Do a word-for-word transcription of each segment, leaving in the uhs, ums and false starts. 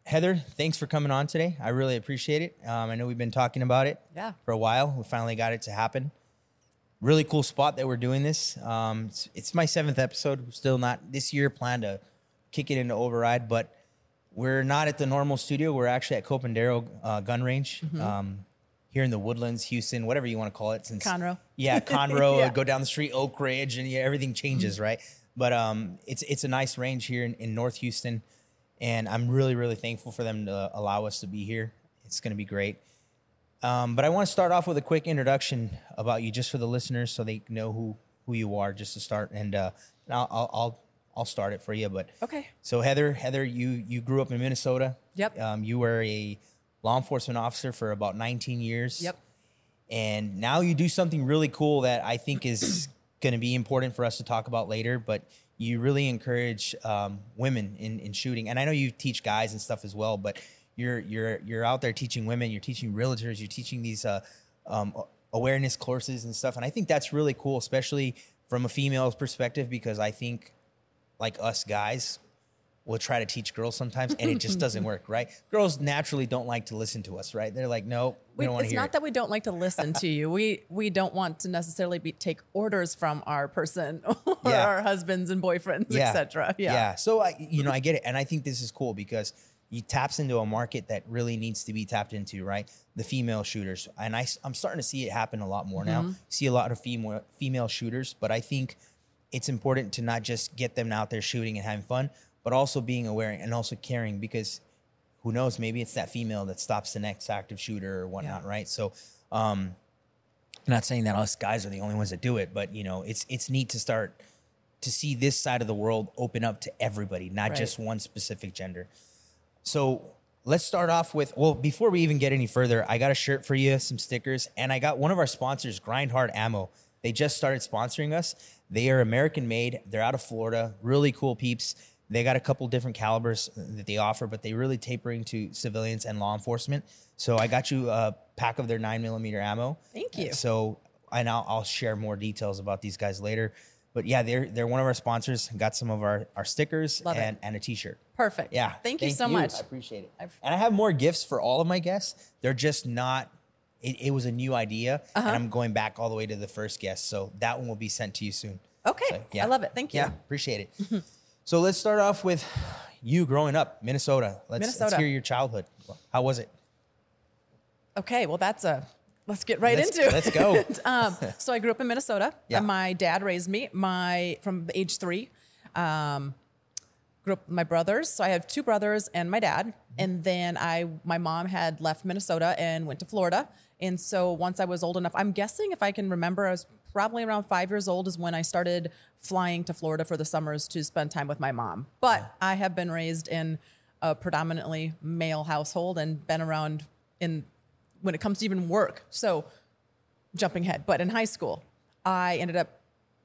Heather, thanks for coming on today. I really appreciate it. Um, I know we've been talking about it Yeah. for a while. We finally got it to happen. Really cool spot that we're doing this. Um, it's, it's my seventh episode. We're still not this year plan to kick it into Override, but we're not at the normal studio. We're actually at Copandero uh, Gun Range Mm-hmm. um, here in the Woodlands, Houston, whatever you want to call it. Since Conroe. Yeah, Conroe. Yeah. Go down the street, Oak Ridge, and yeah, everything changes, Mm-hmm. right? But um, it's it's a nice range here in, in North Houston, and I'm really, really thankful for them to allow us to be here. It's going to be great. Um, but I want to start off with a quick introduction about you, just for the listeners, so they know who who you are, just to start. And, uh, and I'll, I'll I'll I'll start it for you. But Okay. So Heather, Heather, you you grew up in Minnesota. Yep. Um, you were a law enforcement officer for about nineteen years. Yep. And now you do something really cool that I think is going to be important for us to talk about later. But you really encourage um, women in, in shooting, and I know you teach guys and stuff as well. But you're you're you're out there teaching women, you're teaching realtors, you're teaching these uh, um, awareness courses and stuff. And I think that's really cool, especially from a female's perspective, because I think like us guys will try to teach girls sometimes, and it just doesn't work, right? Girls naturally don't like to listen to us, right? They're like, no, we, We, don't want to it's hear not it. that we don't like to listen to you. We we don't want to necessarily be take orders from our person or Yeah. our husbands and boyfriends, et cetera. Yeah. Yeah. So I, you know, I get it. And I think this is cool because he taps into a market that really needs to be tapped into, right? The female shooters. And I, I'm starting to see it happen a lot more Mm-hmm. now. See a lot of female female shooters, but I think it's important to not just get them out there shooting and having fun, but also being aware and also caring, because who knows, maybe it's that female that stops the next active shooter or whatnot, Yeah. right? So, um, I'm not saying that us guys are the only ones that do it, but you know, it's it's neat to start to see this side of the world open up to everybody, not Right. just one specific gender. So let's start off with, well, before we even get any further, I got a shirt for you, some stickers, and I got one of our sponsors, Grind Hard Ammo. They just started sponsoring us. They are American made. They're out of Florida. Really cool peeps. They got a couple different calibers that they offer, but they really tapering to civilians and law enforcement. So I got you a pack of their nine millimeter ammo. Thank you. So, and I'll, I'll share more details about these guys later. But yeah, they're they're one of our sponsors. Got some of our, our stickers Love it. and, and a t-shirt. Perfect. Yeah. Thank you so much. I appreciate it. I've- And I have more gifts for all of my guests. They're just not, it, it was a new idea. Uh-huh. And I'm going back all the way to the first guest. So that one will be sent to you soon. Okay. So, yeah. I love it. Thank you. Yeah, appreciate it. So let's start off with you growing up, Minnesota. Let's, let's Minnesota. hear your childhood. How was it? Okay. Well, that's a, let's get right Let's- into it. let's go. um, so I grew up in Minnesota. Yeah. And my dad raised me my from age three. Um, grew up with my brothers. So I have two brothers and my dad. And then I, my mom had left Minnesota and went to Florida. And so once I was old enough, I'm guessing if I can remember, I was probably around five years old is when I started flying to Florida for the summers to spend time with my mom. But I have been raised in a predominantly male household and been around in when it comes to even work. So jumping ahead, but in high school, I ended up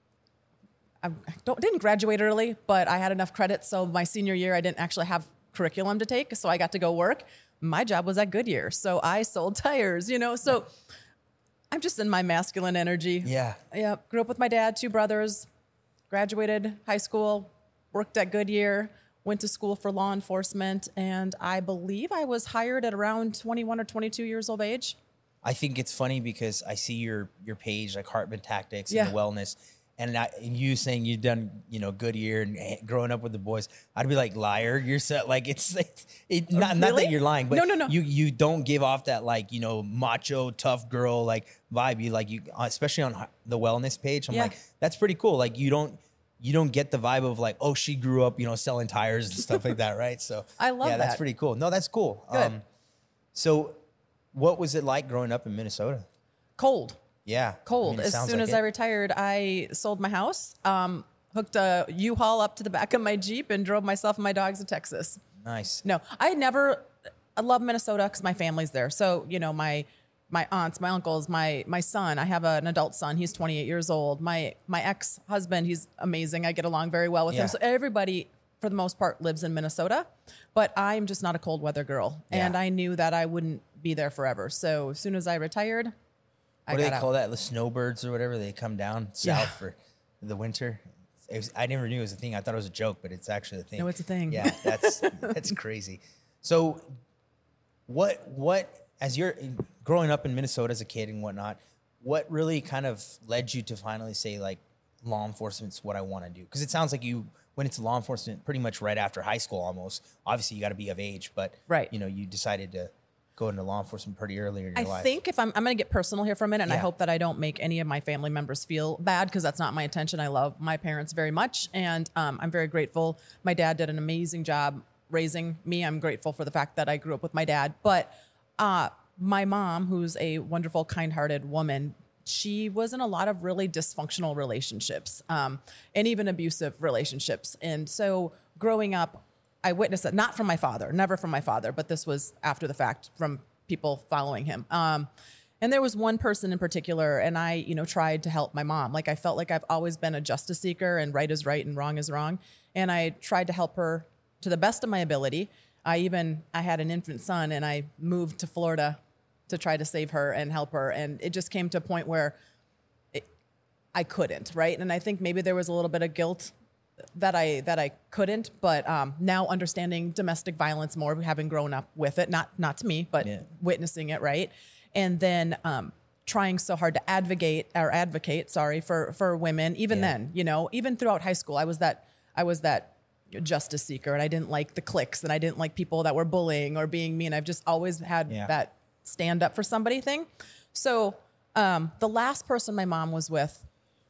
I don't, didn't graduate early, but I had enough credits. So my senior year, I didn't actually have curriculum to take. So I got to go work. My job was at Goodyear. So I sold tires, you know, so I'm just in my masculine energy. Yeah. Yeah. Grew up with my dad, two brothers, graduated high school, worked at Goodyear, went to school for law enforcement. And I believe I was hired at around twenty-one or twenty-two years of age. I think it's funny because I see your your page, like Hartman Tactics and Yeah. the wellness. And, I, and you saying you've done, you know, Goodyear and growing up with the boys, I'd be like, liar. You're so, like, it's, it's it, not, not Really? that you're lying, but No, no, no. you you don't give off that, like, you know, macho, tough girl, like, vibe. You, like, you, especially on the wellness page, I'm Yeah. like, that's pretty cool. Like, you don't, you don't get the vibe of like, oh, she grew up, you know, selling tires and stuff like that, right? So I love yeah, that's that. pretty cool. No, that's cool. Good. So what was it like growing up in Minnesota? Cold. Yeah. Cold. I mean, it as sounds soon like as it. I retired, I sold my house, um, hooked a U-Haul up to the back of my Jeep and drove myself and my dogs to Texas. Nice. No, I never, I love Minnesota because my family's there. So, you know, my, my aunts, my uncles, my, my son, I have an adult son. He's twenty-eight years old. My, my ex-husband, he's amazing. I get along very well with Yeah. him. So everybody, for the most part, lives in Minnesota, but I'm just not a cold weather girl. Yeah. And I knew that I wouldn't be there forever. So as soon as I retired, I What do got they out. call that? The snowbirds or whatever? They come down south Yeah. for the winter. It was, I never knew it was a thing. I thought it was a joke, but it's actually a thing. No, it's a thing. Yeah, that's that's crazy. So what what as you're growing up in Minnesota as a kid and whatnot, what really kind of led you to finally say like law enforcement's what I want to do? Because it sounds like you went into law enforcement pretty much right after high school almost. Obviously you got to be of age, but right. you know, you decided to go into law enforcement pretty early in your I life. I think if I'm, I'm going to get personal here for a minute, and Yeah. I hope that I don't make any of my family members feel bad, because that's not my intention. I love my parents very much, and um, I'm very grateful. My dad did an amazing job raising me. I'm grateful for the fact that I grew up with my dad. But uh, my mom, who's a wonderful, kind-hearted woman, she was in a lot of really dysfunctional relationships, um, and even abusive relationships. And so growing up, I witnessed it, not from my father, never from my father, but this was after the fact from people following him. Um, and there was one person in particular, and I, you know, tried to help my mom. Like, I felt like I've always been a justice seeker, and right is right and wrong is wrong. And I tried to help her to the best of my ability. I even, I had an infant son, and I moved to Florida to try to save her and help her. And it just came to a point where it, I couldn't, right? And I think maybe there was a little bit of guilt that I that I couldn't, but um, now understanding domestic violence more, having grown up with it, not not to me, but Yeah. witnessing it, right? And then um, trying so hard to advocate or advocate, sorry, for for women. Even Yeah. then, you know, even throughout high school, I was that I was that justice seeker, and I didn't like the cliques, and I didn't like people that were bullying or being mean. I've just always had Yeah. that stand up for somebody thing. So um, the last person my mom was with,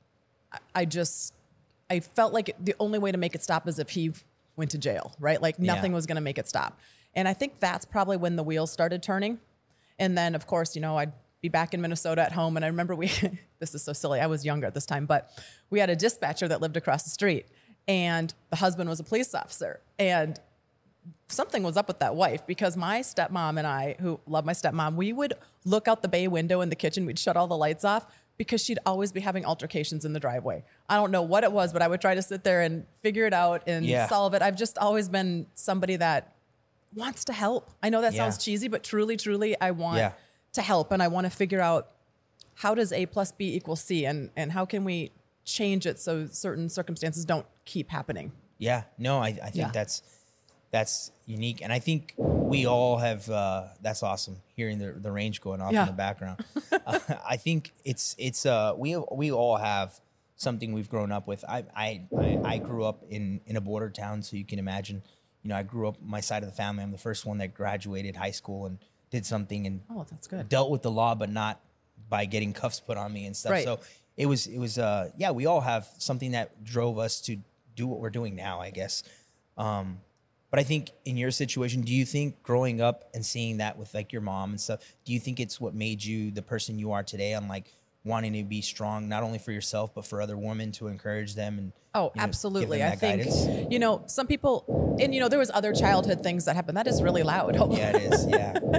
I, I just. I felt like the only way to make it stop is if he went to jail, right? Like nothing Yeah. was going to make it stop. And I think that's probably when the wheels started turning. And then, of course, you know, I'd be back in Minnesota at home. And I remember we, this is so silly, I was younger at this time, but we had a dispatcher that lived across the street, and the husband was a police officer. And something was up with that wife, because my stepmom and I, who love my stepmom, we would look out the bay window in the kitchen. We'd shut all the lights off, because she'd always be having altercations in the driveway. I don't know what it was, but I would try to sit there and figure it out and Yeah. solve it. I've just always been somebody that wants to help. I know that Yeah. sounds cheesy, but truly, truly, I want Yeah. to help, and I want to figure out, how does A plus B equal C, and, and how can we change it so certain circumstances don't keep happening? Yeah, no, I, I think Yeah. that's that's unique, and I think we all have. Uh, that's awesome hearing the the range going off Yeah. in the background. uh, I think it's it's uh we we all have something we've grown up with. I I I, I grew up in in a border town, so you can imagine. You know, I grew up my side of the family. I'm the first one that graduated high school and did something and Oh, that's good. dealt with the law, but not by getting cuffs put on me and stuff. Right. So it was, it was, uh, yeah, we all have something that drove us to do what we're doing now, I guess. Um, but I think in your situation, do you think growing up and seeing that with like your mom and stuff, do you think it's what made you the person you are today on like wanting to be strong, not only for yourself, but for other women to encourage them? And Oh, you know, absolutely. give them I that think, guidance? you know, some people, and, you know, there was other childhood things that happened. That is really loud. Yeah, it is.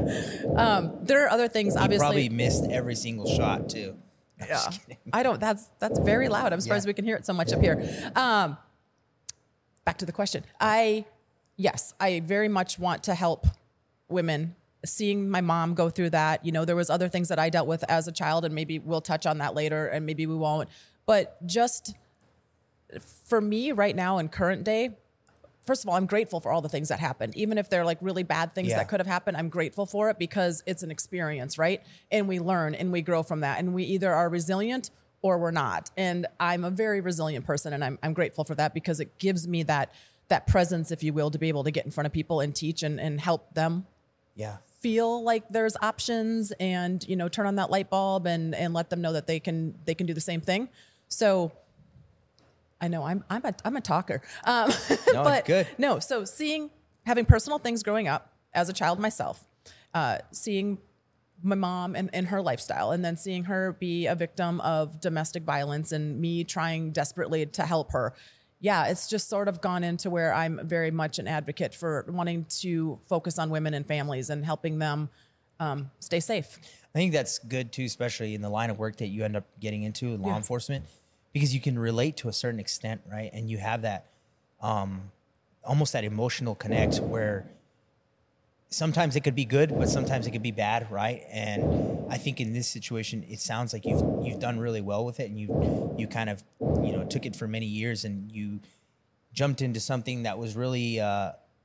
Yeah. There are other things, You obviously. probably missed every single shot too. I'm Yeah. just kidding. I don't, that's, that's very loud. I'm surprised Yeah. we can hear it so much up here. Um, back to the question. I, yes, I very much want to help women. Seeing my mom go through that, you know, there was other things that I dealt with as a child, and maybe we'll touch on that later, and maybe we won't. But just for me right now in current day, first of all, I'm grateful for all the things that happened. Even if they're like really bad things Yeah. that could have happened, I'm grateful for it, because it's an experience, right? And we learn and we grow from that. And we either are resilient or we're not. And I'm a very resilient person, and I'm, I'm grateful for that, because it gives me that that presence, if you will, to be able to get in front of people and teach and, and help them Yeah. feel like there's options, and, you know, turn on that light bulb and and let them know that they can they can do the same thing. So I know I'm I'm a I'm a talker. Um, No, but it's good. no, so seeing having personal things growing up as a child myself, uh, seeing my mom and, and her lifestyle, and then seeing her be a victim of domestic violence, and me trying desperately to help her. Yeah, it's just sort of gone into where I'm very much an advocate for wanting to focus on women and families and helping them um, stay safe. I think that's good too, especially in the line of work that you end up getting into, law Yeah. enforcement, because you can relate to a certain extent, right? And you have that um, almost that emotional connect where sometimes it could be good, but sometimes it could be bad, right? And I think in this situation, it sounds like you've you've done really well with it, and you you kind of you know took it for many years, and you jumped into something that was really uh,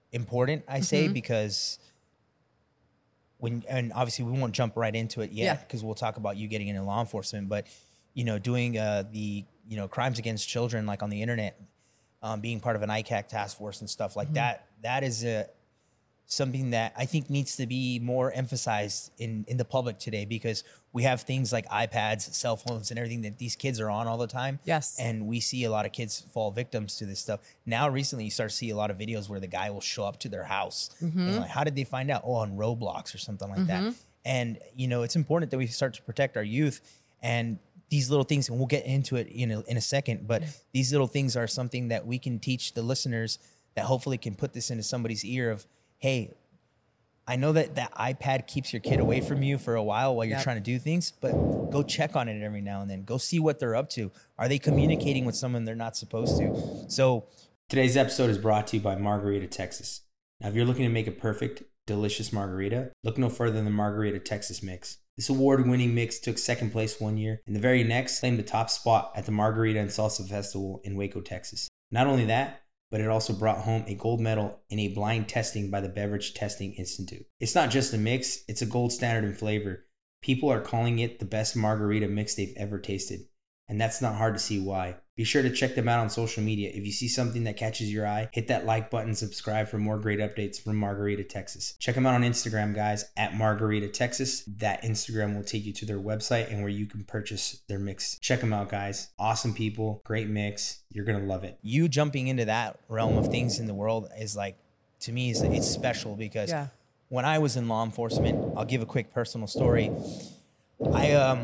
important, I say, mm-hmm. because when, and obviously we won't jump right into it yet because yeah. we'll talk about you getting into law enforcement, but, you know, doing uh, the, you know, crimes against children, like on the internet, um, being part of an I C A C task force and stuff like mm-hmm. that, that is a, something that I think needs to be more emphasized in, in the public today, because we have things like iPads, cell phones, and everything that these kids are on all the time. Yes. And we see a lot of kids fall victims to this stuff. Now, recently, you start to see a lot of videos where the guy will show up to their house. Mm-hmm. And like, how did they find out? Oh, on Roblox or something like mm-hmm. that. And, you know, it's important that we start to protect our youth. And these little things, and we'll get into it in a, in a second, but mm-hmm. these little things are something that we can teach the listeners that hopefully can put this into somebody's ear of, hey, I know that that iPad keeps your kid away from you for a while while you're yep. trying to do things, but go check on it every now and then. Go see what they're up to. Are they communicating with someone they're not supposed to? So today's episode is brought to you by Margarita, Texas. Now, if you're looking to make a perfect, delicious margarita, look no further than the Margarita Texas mix. This award-winning mix took second place one year, and the very next claimed the top spot at the Margarita and Salsa Festival in Waco, Texas. Not only that, but it also brought home a gold medal in a blind testing by the Beverage Testing Institute. It's not just a mix, it's a gold standard in flavor. People are calling it the best margarita mix they've ever tasted, and that's not hard to see why. Be sure to check them out on social media. If you see something that catches your eye, hit that like button, subscribe for more great updates from Margarita, Texas. Check them out on Instagram, guys, at Margarita, Texas. That Instagram will take you to their website and where you can purchase their mix. Check them out, guys. Awesome people, great mix. You're going to love it. You jumping into that realm of things in the world is like, to me, it's, it's special because yeah. when I was in law enforcement, I'll give a quick personal story. I, um...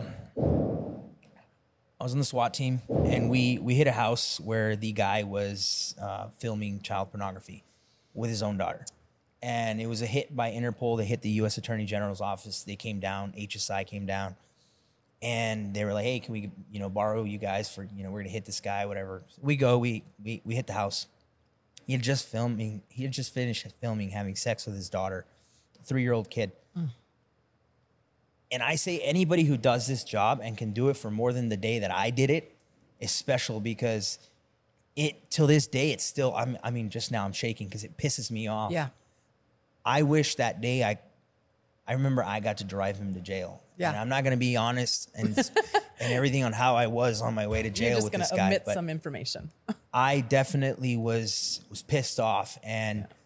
I was on the SWAT team, and we, we hit a house where the guy was uh, filming child pornography with his own daughter. And it was a hit by Interpol. They hit the U S Attorney General's office. They came down. H S I came down. And they were like, hey, can we, you know, borrow you guys for, you know, we're going to hit this guy, whatever. So we go. We, we we hit the house. He had just filming. He had just finished filming having sex with his daughter, a three-year-old kid. Mm. And I say anybody who does this job and can do it for more than the day that I did it is special, because it, till this day, it's still, I'm, I mean, just now I'm shaking because it pisses me off. Yeah. I wish that day I, I remember I got to drive him to jail. Yeah. And I'm not going to be honest and and everything on how I was on my way to jail with this guy. You're just going to omit some information. I definitely was, was pissed off. And yeah.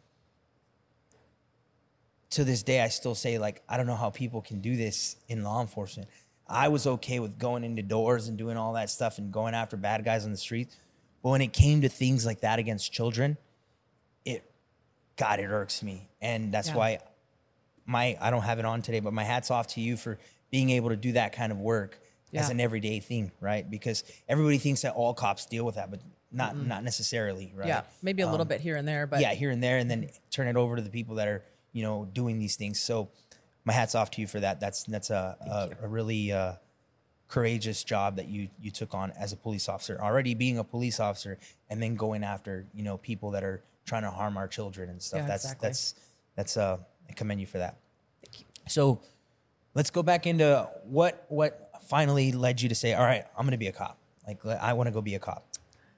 to this day, I still say, like, I don't know how people can do this in law enforcement. I was okay with going into doors and doing all that stuff and going after bad guys on the street. But when it came to things like that against children, it, God, it irks me. And that's yeah. why my, I don't have it on today, but my hat's off to you for being able to do that kind of work yeah. as an everyday thing, right? Because everybody thinks that all cops deal with that, but not, mm-hmm. not necessarily, right? Yeah, maybe a little um, bit here and there, but. Yeah, here and there, and then turn it over to the people that are, you know, doing these things. So my hat's off to you for that. That's that's a a, a really uh, courageous job that you you took on as a police officer. Already being a police officer and then going after, you know, people that are trying to harm our children and stuff. Yeah, that's exactly. that's that's uh I commend you for that. Thank you. So let's go back into what what finally led you to say, all right, I'm going to be a cop. Like, I want to go be a cop.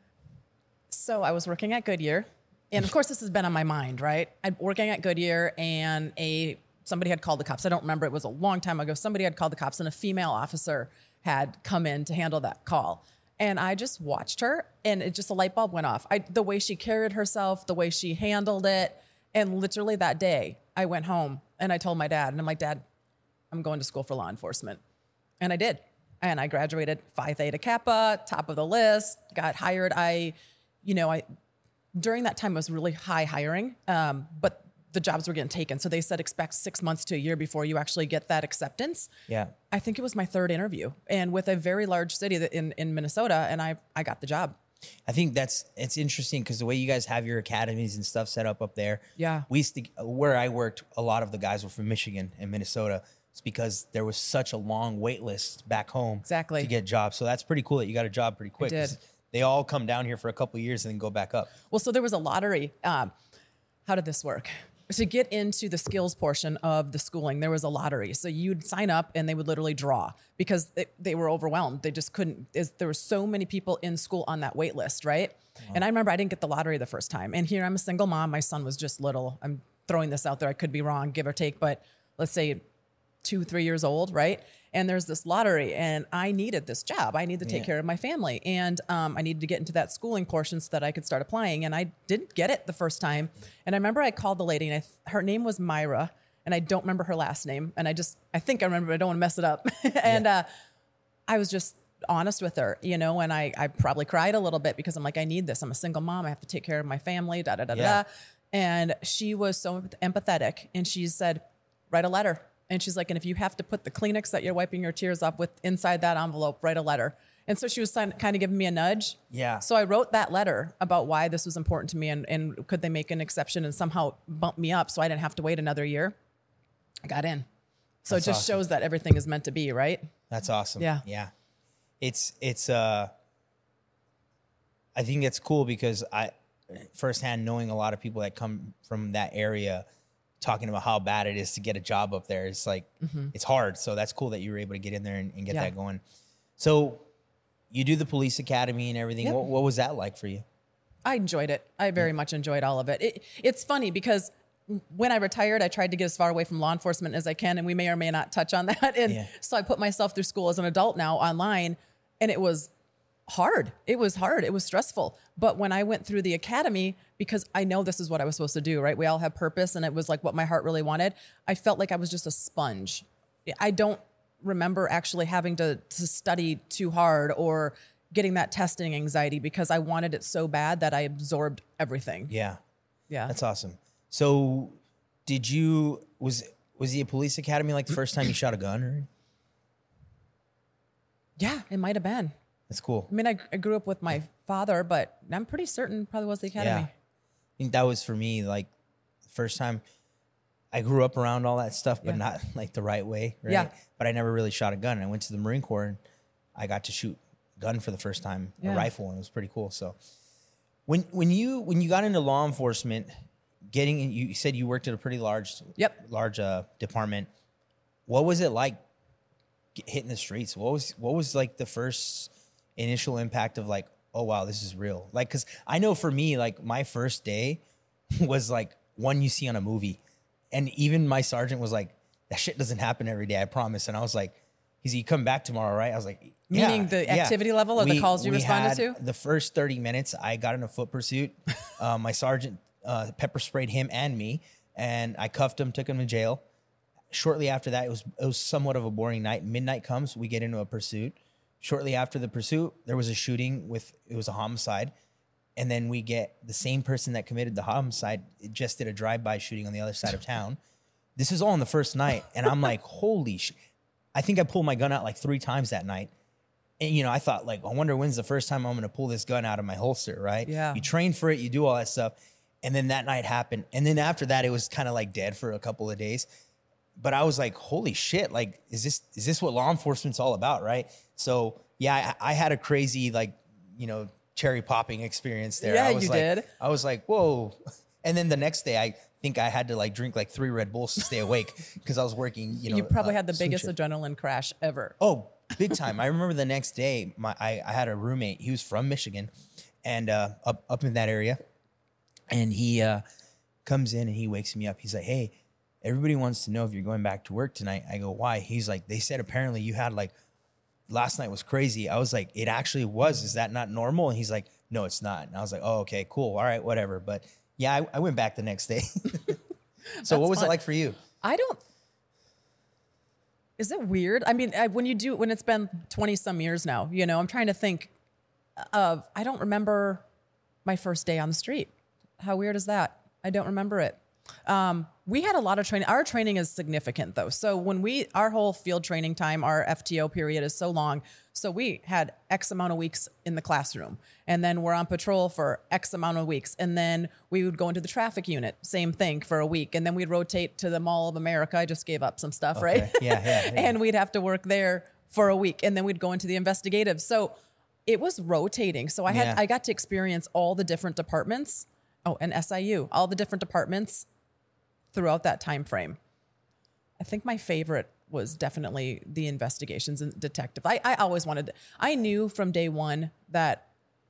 So I was working at Goodyear. And of course, this has been on my mind, right? I'm working at Goodyear, and a somebody had called the cops. I don't remember. It was a long time ago. Somebody had called the cops, and a female officer had come in to handle that call. And I just watched her, and it just a light bulb went off. I, the way she carried herself, the way she handled it, and literally that day, I went home and I told my dad, and I'm like, Dad, I'm going to school for law enforcement, and I did, and I graduated Phi Theta Kappa, top of the list, got hired. I, you know, I. During that time, it was really high hiring, um, but the jobs were getting taken. So they said, expect six months to a year before you actually get that acceptance. Yeah. I think it was my third interview, and with a very large city that in, in Minnesota, and I, I got the job. I think that's, it's interesting because the way you guys have your academies and stuff set up up there. Yeah. We used to, where I worked, a lot of the guys were from Michigan and Minnesota. It's because there was such a long wait list back home exactly. to get jobs. So that's pretty cool that you got a job pretty quick. I did. They all come down here for a couple of years and then go back up. Well, so there was a lottery. Um, how did this work? to get into the skills portion of the schooling, there was a lottery. So you'd sign up and they would literally draw because they, they were overwhelmed. They just couldn't, is, there were so many people in school on that wait list, right? Wow. And I remember I didn't get the lottery the first time. And here I'm a single mom. My son was just little. I'm throwing this out there. I could be wrong, give or take, but let's say two, three years old, right? And there's this lottery and I needed this job. I needed to take yeah. care of my family. And um, I needed to get into that schooling portion so that I could start applying. And I didn't get it the first time. And I remember I called the lady and I th- her name was Myra and I don't remember her last name. And I just, I think I remember, but I don't want to mess it up. and yeah. uh, I was just honest with her, you know, and I, I probably cried a little bit because I'm like, I need this. I'm a single mom. I have to take care of my family, da, da, da, yeah. da. And she was so empathetic and she said, write a letter. And she's like, and if you have to put the Kleenex that you're wiping your tears off with inside that envelope, write a letter. And so she was kind of giving me a nudge. Yeah. So I wrote that letter about why this was important to me and, and could they make an exception and somehow bump me up so I didn't have to wait another year. I got in. So That's it just awesome. Shows that everything is meant to be, right? That's awesome. Yeah. Yeah. It's, it's, uh, I think it's cool because I, firsthand knowing a lot of people that come from that area, talking about how bad it is to get a job up there. It's like, mm-hmm. it's hard. So that's cool that you were able to get in there and, and get yeah. that going. So you do the police academy and everything. Yep. What, what was that like for you? I enjoyed it. I very yeah. much enjoyed all of it. it. It's funny because when I retired, I tried to get as far away from law enforcement as I can. And we may or may not touch on that. And yeah. so I put myself through school as an adult now online and it was hard. It was hard. It was stressful. But when I went through the academy, because I know this is what I was supposed to do, right? We all have purpose and it was like what my heart really wanted. I felt like I was just a sponge. I don't remember actually having to, to study too hard or getting that testing anxiety because I wanted it so bad that I absorbed everything. Yeah. Yeah. That's awesome. So did you, was, was the police academy like the first time you shot a gun or? Yeah, it might've been. That's cool. I mean, I, I grew up with my father, but I'm pretty certain probably was the academy. Yeah. I think that was for me, like the first time I grew up around all that stuff, but yeah. not like the right way. Right? Yeah. But I never really shot a gun. I went to the Marine Corps and I got to shoot a gun for the first time, yeah. a rifle, and it was pretty cool. So when, when you, when you got into law enforcement, getting, you said you worked at a pretty large, yep. large uh, department. What was it like hitting the streets? What was, what was like the first initial impact of like, oh wow, this is real? Like, cause I know for me, like my first day was like one you see on a movie. And even my sergeant was like, that shit doesn't happen every day, I promise. And I was like, he's, you come back tomorrow, right? I was like, yeah, meaning the yeah. activity level of we, the calls you responded to? The first thirty minutes I got in a foot pursuit. uh, my sergeant uh, pepper sprayed him and me and I cuffed him, took him to jail. Shortly after that, it was, it was somewhat of a boring night. Midnight comes, we get into a pursuit. Shortly after the pursuit, there was a shooting with, it was a homicide. And then we get the same person that committed the homicide, it just did a drive-by shooting on the other side of town. This is all on the first night. And I'm like, holy shit. I think I pulled my gun out like three times that night. And, you know, I thought like, I wonder when's the first time I'm going to pull this gun out of my holster, right? Yeah. You train for it, you do all that stuff. And then that night happened. And then after that, it was kind of like dead for a couple of days. But I was like, holy shit, like, is this, is this what law enforcement's all about, right? So yeah, I, I had a crazy, like, you know, cherry popping experience there. Yeah, I was you like, did. I was like, whoa. And then the next day, I think I had to like drink like three Red Bulls to stay awake because I was working, you know. You probably uh, had the biggest shift. adrenaline crash ever. Oh, big time. I remember the next day, my I, I had a roommate. He was from Michigan and uh, up, up in that area. And he uh, comes in and he wakes me up. He's like, hey, everybody wants to know if you're going back to work tonight. I go, why? He's like, they said apparently you had like, last night was crazy. I was like, it actually was. Is that not normal? And he's like, no, it's not. And I was like, oh, okay, cool. All right, whatever. But yeah, I, I went back the next day. So what was fun. It like for you? I don't, is it weird? I mean, I, when you do, when it's been twenty some years now, you know, I'm trying to think of, I don't remember my first day on the street. How weird is that? I don't remember it. Um, we had a lot of training. Our training is significant though. So when we, our whole field training time, our F T O period is so long. So we had X amount of weeks in the classroom and then we're on patrol for X amount of weeks. And then we would go into the traffic unit, same thing for a week. And then we'd rotate to the Mall of America. I just gave up some stuff, okay. Right? Yeah, yeah, yeah. And we'd have to work there for a week. And then we'd go into the investigative. So it was rotating. So I had, yeah. I got to experience all the different departments. Oh, and S I U, all the different departments throughout that time frame. I think my favorite was definitely the investigations and detective. I, I always wanted, I knew from day one that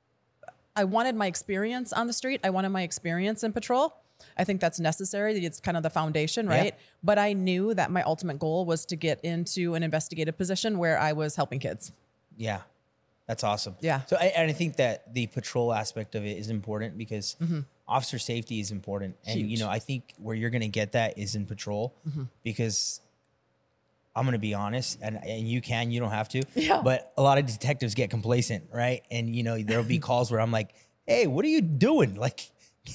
I wanted my experience on the street. I wanted my experience in patrol. I think that's necessary. It's kind of the foundation, right? Yeah. But I knew that my ultimate goal was to get into an investigative position where I was helping kids. Yeah. That's awesome. Yeah. So I, and I think that the patrol aspect of it is important because mm-hmm. officer safety is important. And, Huge. you know, I think where you're going to get that is in patrol mm-hmm. because I'm going to be honest, and, and you can, you don't have to, yeah. but a lot of detectives get complacent, right? And, you know, there'll be calls where I'm like, hey, what are you doing? Like,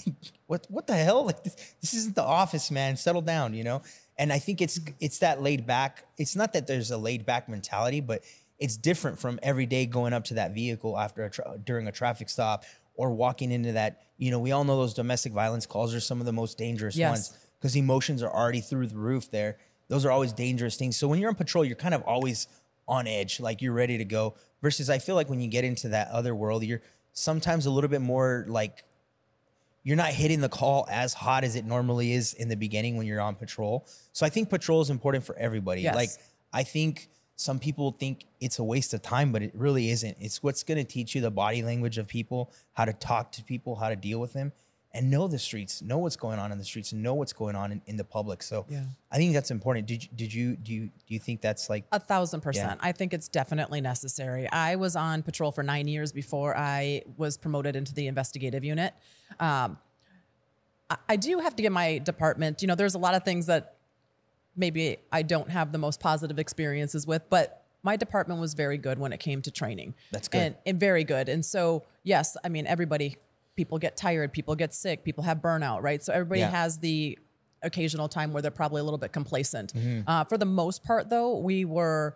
what what the hell? Like, this, this isn't the office, man. Settle down, you know? And I think it's it's that laid back. It's not that there's a laid back mentality, but it's different from every day going up to that vehicle after a tra- during a traffic stop or walking into that. You know, we all know those domestic violence calls are some of the most dangerous yes. ones because emotions are already through the roof there. Those are always dangerous things. So when you're on patrol, you're kind of always on edge, like you're ready to go. Versus I feel like when you get into that other world, you're sometimes a little bit more like you're not hitting the call as hot as it normally is in the beginning when you're on patrol. So I think patrol is important for everybody. Yes. Like I think some people think it's a waste of time, but it really isn't. It's what's going to teach you the body language of people, how to talk to people, how to deal with them. And know the streets, know what's going on in the streets, and know what's going on in, in the public. So yeah. I think that's important. Did you, did you do you do you think that's like a thousand percent? Yeah. I think it's definitely necessary. I was on patrol for nine years before I was promoted into the investigative unit. Um, I, I do have to give my department. You know, there's a lot of things that maybe I don't have the most positive experiences with, but my department was very good when it came to training. That's good, and, and very good. And so yes, I mean everybody. People get tired, people get sick, people have burnout, right? So everybody yeah. has the occasional time where they're probably a little bit complacent. Mm-hmm. Uh, for the most part, though, we were,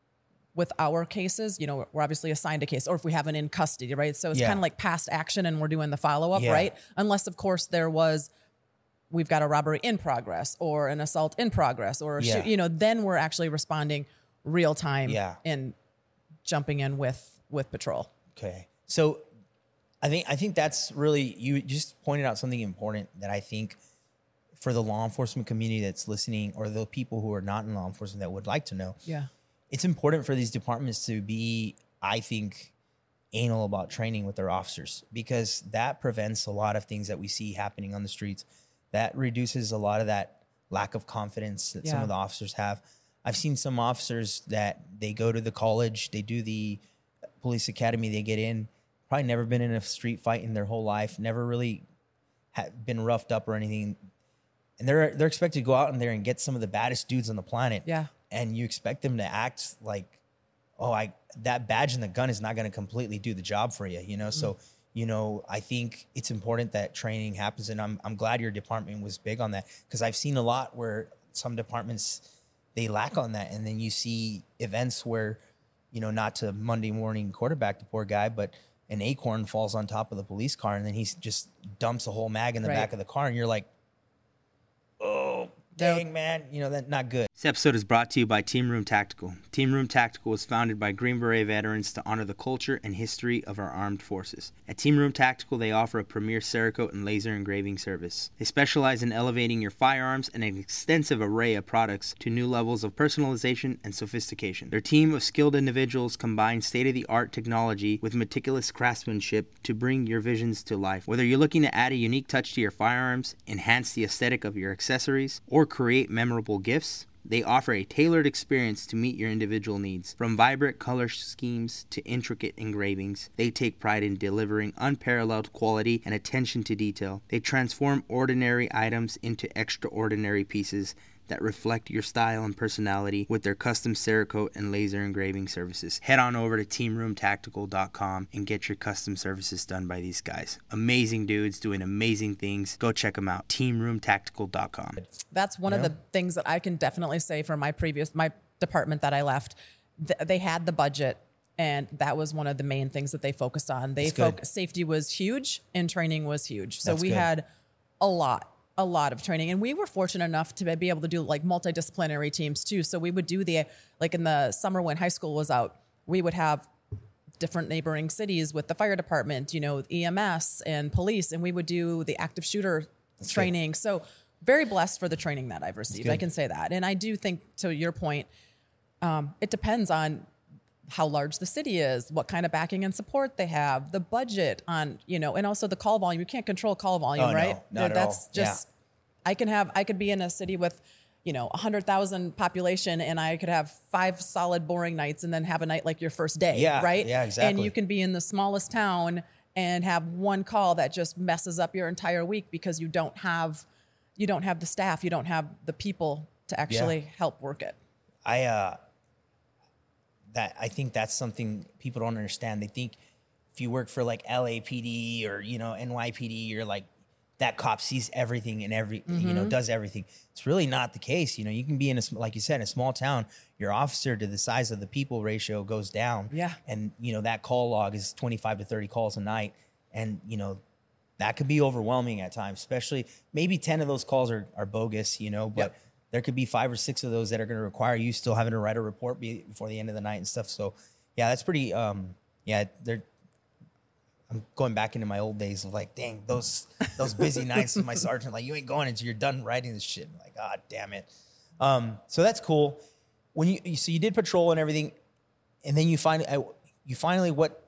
with our cases, you know, we're obviously assigned a case, or if we have an in custody, right? So it's yeah. kind of like past action and we're doing the follow-up, yeah. right? Unless, of course, there was, we've got a robbery in progress or an assault in progress or, a yeah. shoot, you know, then we're actually responding real time yeah. and jumping in with, with patrol. Okay. So I think I think that's really, you just pointed out something important that I think for the law enforcement community that's listening, or the people who are not in law enforcement that would like to know. Yeah. It's important for these departments to be, I think, anal about training with their officers, because that prevents a lot of things that we see happening on the streets. That reduces a lot of that lack of confidence that yeah. some of the officers have. I've seen some officers that they go to the college, they do the police academy, they get in, probably never been in a street fight in their whole life, never really ha- been roughed up or anything. And they're they're expected to go out in there and get some of the baddest dudes on the planet. Yeah. And you expect them to act like, oh, I that badge and the gun is not going to completely do the job for you, you know? Mm-hmm. So, you know, I think it's important that training happens. And I'm I'm glad your department was big on that, because I've seen a lot where some departments, they lack on that. And then you see events where, you know, not to Monday morning quarterback the poor guy, but an acorn falls on top of the police car and then he just dumps a whole mag in the right. back of the car. And you're like, oh, dang, man, you know, that's not good. This episode is brought to you by Team Room Tactical. Team Room Tactical was founded by Green Beret veterans to honor the culture and history of our armed forces. At Team Room Tactical, they offer a premier Cerakote and laser engraving service. They specialize in elevating your firearms and an extensive array of products to new levels of personalization and sophistication. Their team of skilled individuals combine state-of-the-art technology with meticulous craftsmanship to bring your visions to life. Whether you're looking to add a unique touch to your firearms, enhance the aesthetic of your accessories, or create memorable gifts, they offer a tailored experience to meet your individual needs. From vibrant color schemes to intricate engravings, they take pride in delivering unparalleled quality and attention to detail. They transform ordinary items into extraordinary pieces that reflect your style and personality with their custom Cerakote and laser engraving services. Head on over to team room tactical dot com and get your custom services done by these guys. Amazing dudes doing amazing things. Go check them out. team room tactical dot com. That's one yeah. of the things that I can definitely say for my previous, my department that I left. Th- they had the budget, and that was one of the main things that they focused on. They focused, safety was huge and training was huge. So That's we good. had a lot. a lot of training, and we were fortunate enough to be able to do like multidisciplinary teams too. So we would do the, like in the summer when high school was out, we would have different neighboring cities with the fire department, you know, E M S and police, and we would do the active shooter That's training. Good. So very blessed for the training that I've received. I can say that. And I do think, to your point, um, it depends on how large the city is, what kind of backing and support they have, the budget on, you know, and also the call volume. You can't control call volume, Oh, no, right? not at That's all. just, I can have, I could be in a city with, you know, one hundred thousand population, and I could have five solid boring nights and then have a night like your first day, Yeah, right? yeah, exactly. And you can be in the smallest town and have one call that just messes up your entire week because you don't have, you don't have the staff, you don't have the people to actually help work it. I, uh, that I think that's something people don't understand. They think if you work for like L A P D or, you know, N Y P D, you're like, that cop sees everything and every, mm-hmm. you know, does everything. It's really not the case. You know, you can be in a, like you said, in a small town, your officer to the size of the people ratio goes down. Yeah. And, you know, that call log is twenty-five to thirty calls a night. And, you know, that could be overwhelming at times, especially maybe ten of those calls are, are bogus, you know, but yep. there could be five or six of those that are going to require you still having to write a report before the end of the night and stuff. So yeah, that's pretty, um, yeah, they're, I'm going back into my old days of like, dang, those those busy nights with my sergeant, like, you ain't going until you're done writing this shit. I'm like, God damn it. Um, so that's cool. When you so you did patrol and everything, and then you finally you finally what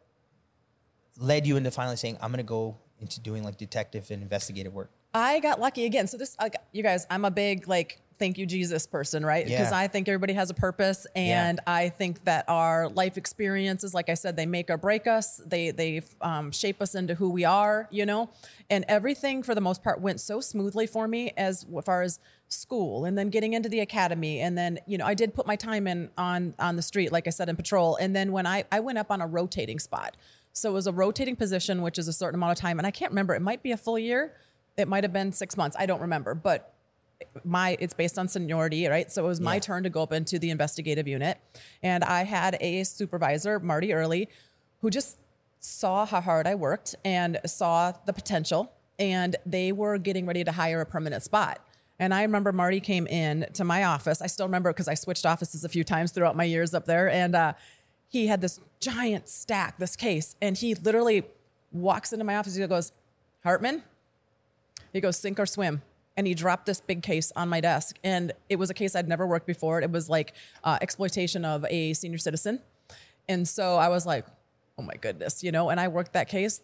led you into finally saying, I'm gonna go into doing like detective and investigative work? I got lucky again. So this, uh, you guys, I'm a big like thank you Jesus person, right? Because Yeah. I think everybody has a purpose, and Yeah. I think that our life experiences, like I said, they make or break us. They they um, shape us into who we are, you know. And everything for the most part went so smoothly for me as far as school, and then getting into the academy, and then you know I did put my time in on on the street, like I said, in patrol, and then when I I went up on a rotating spot. So it was a rotating position, which is a certain amount of time, and I can't remember. It might be a full year. It might have been six months. I don't remember, but my it's based on seniority, right? So it was my Yeah. turn to go up into the investigative unit, and I had a supervisor, Marty Early, who just saw how hard I worked and saw the potential, and they were getting ready to hire a permanent spot. And I remember Marty came in to my office. I still remember because I switched offices a few times throughout my years up there, and uh, he had this giant stack, this case, and he literally walks into my office. He goes, Hartman. He goes, sink or swim. And he dropped this big case on my desk. And it was a case I'd never worked before. It was like uh, exploitation of a senior citizen. And so I was like, oh my goodness, you know, and I worked that case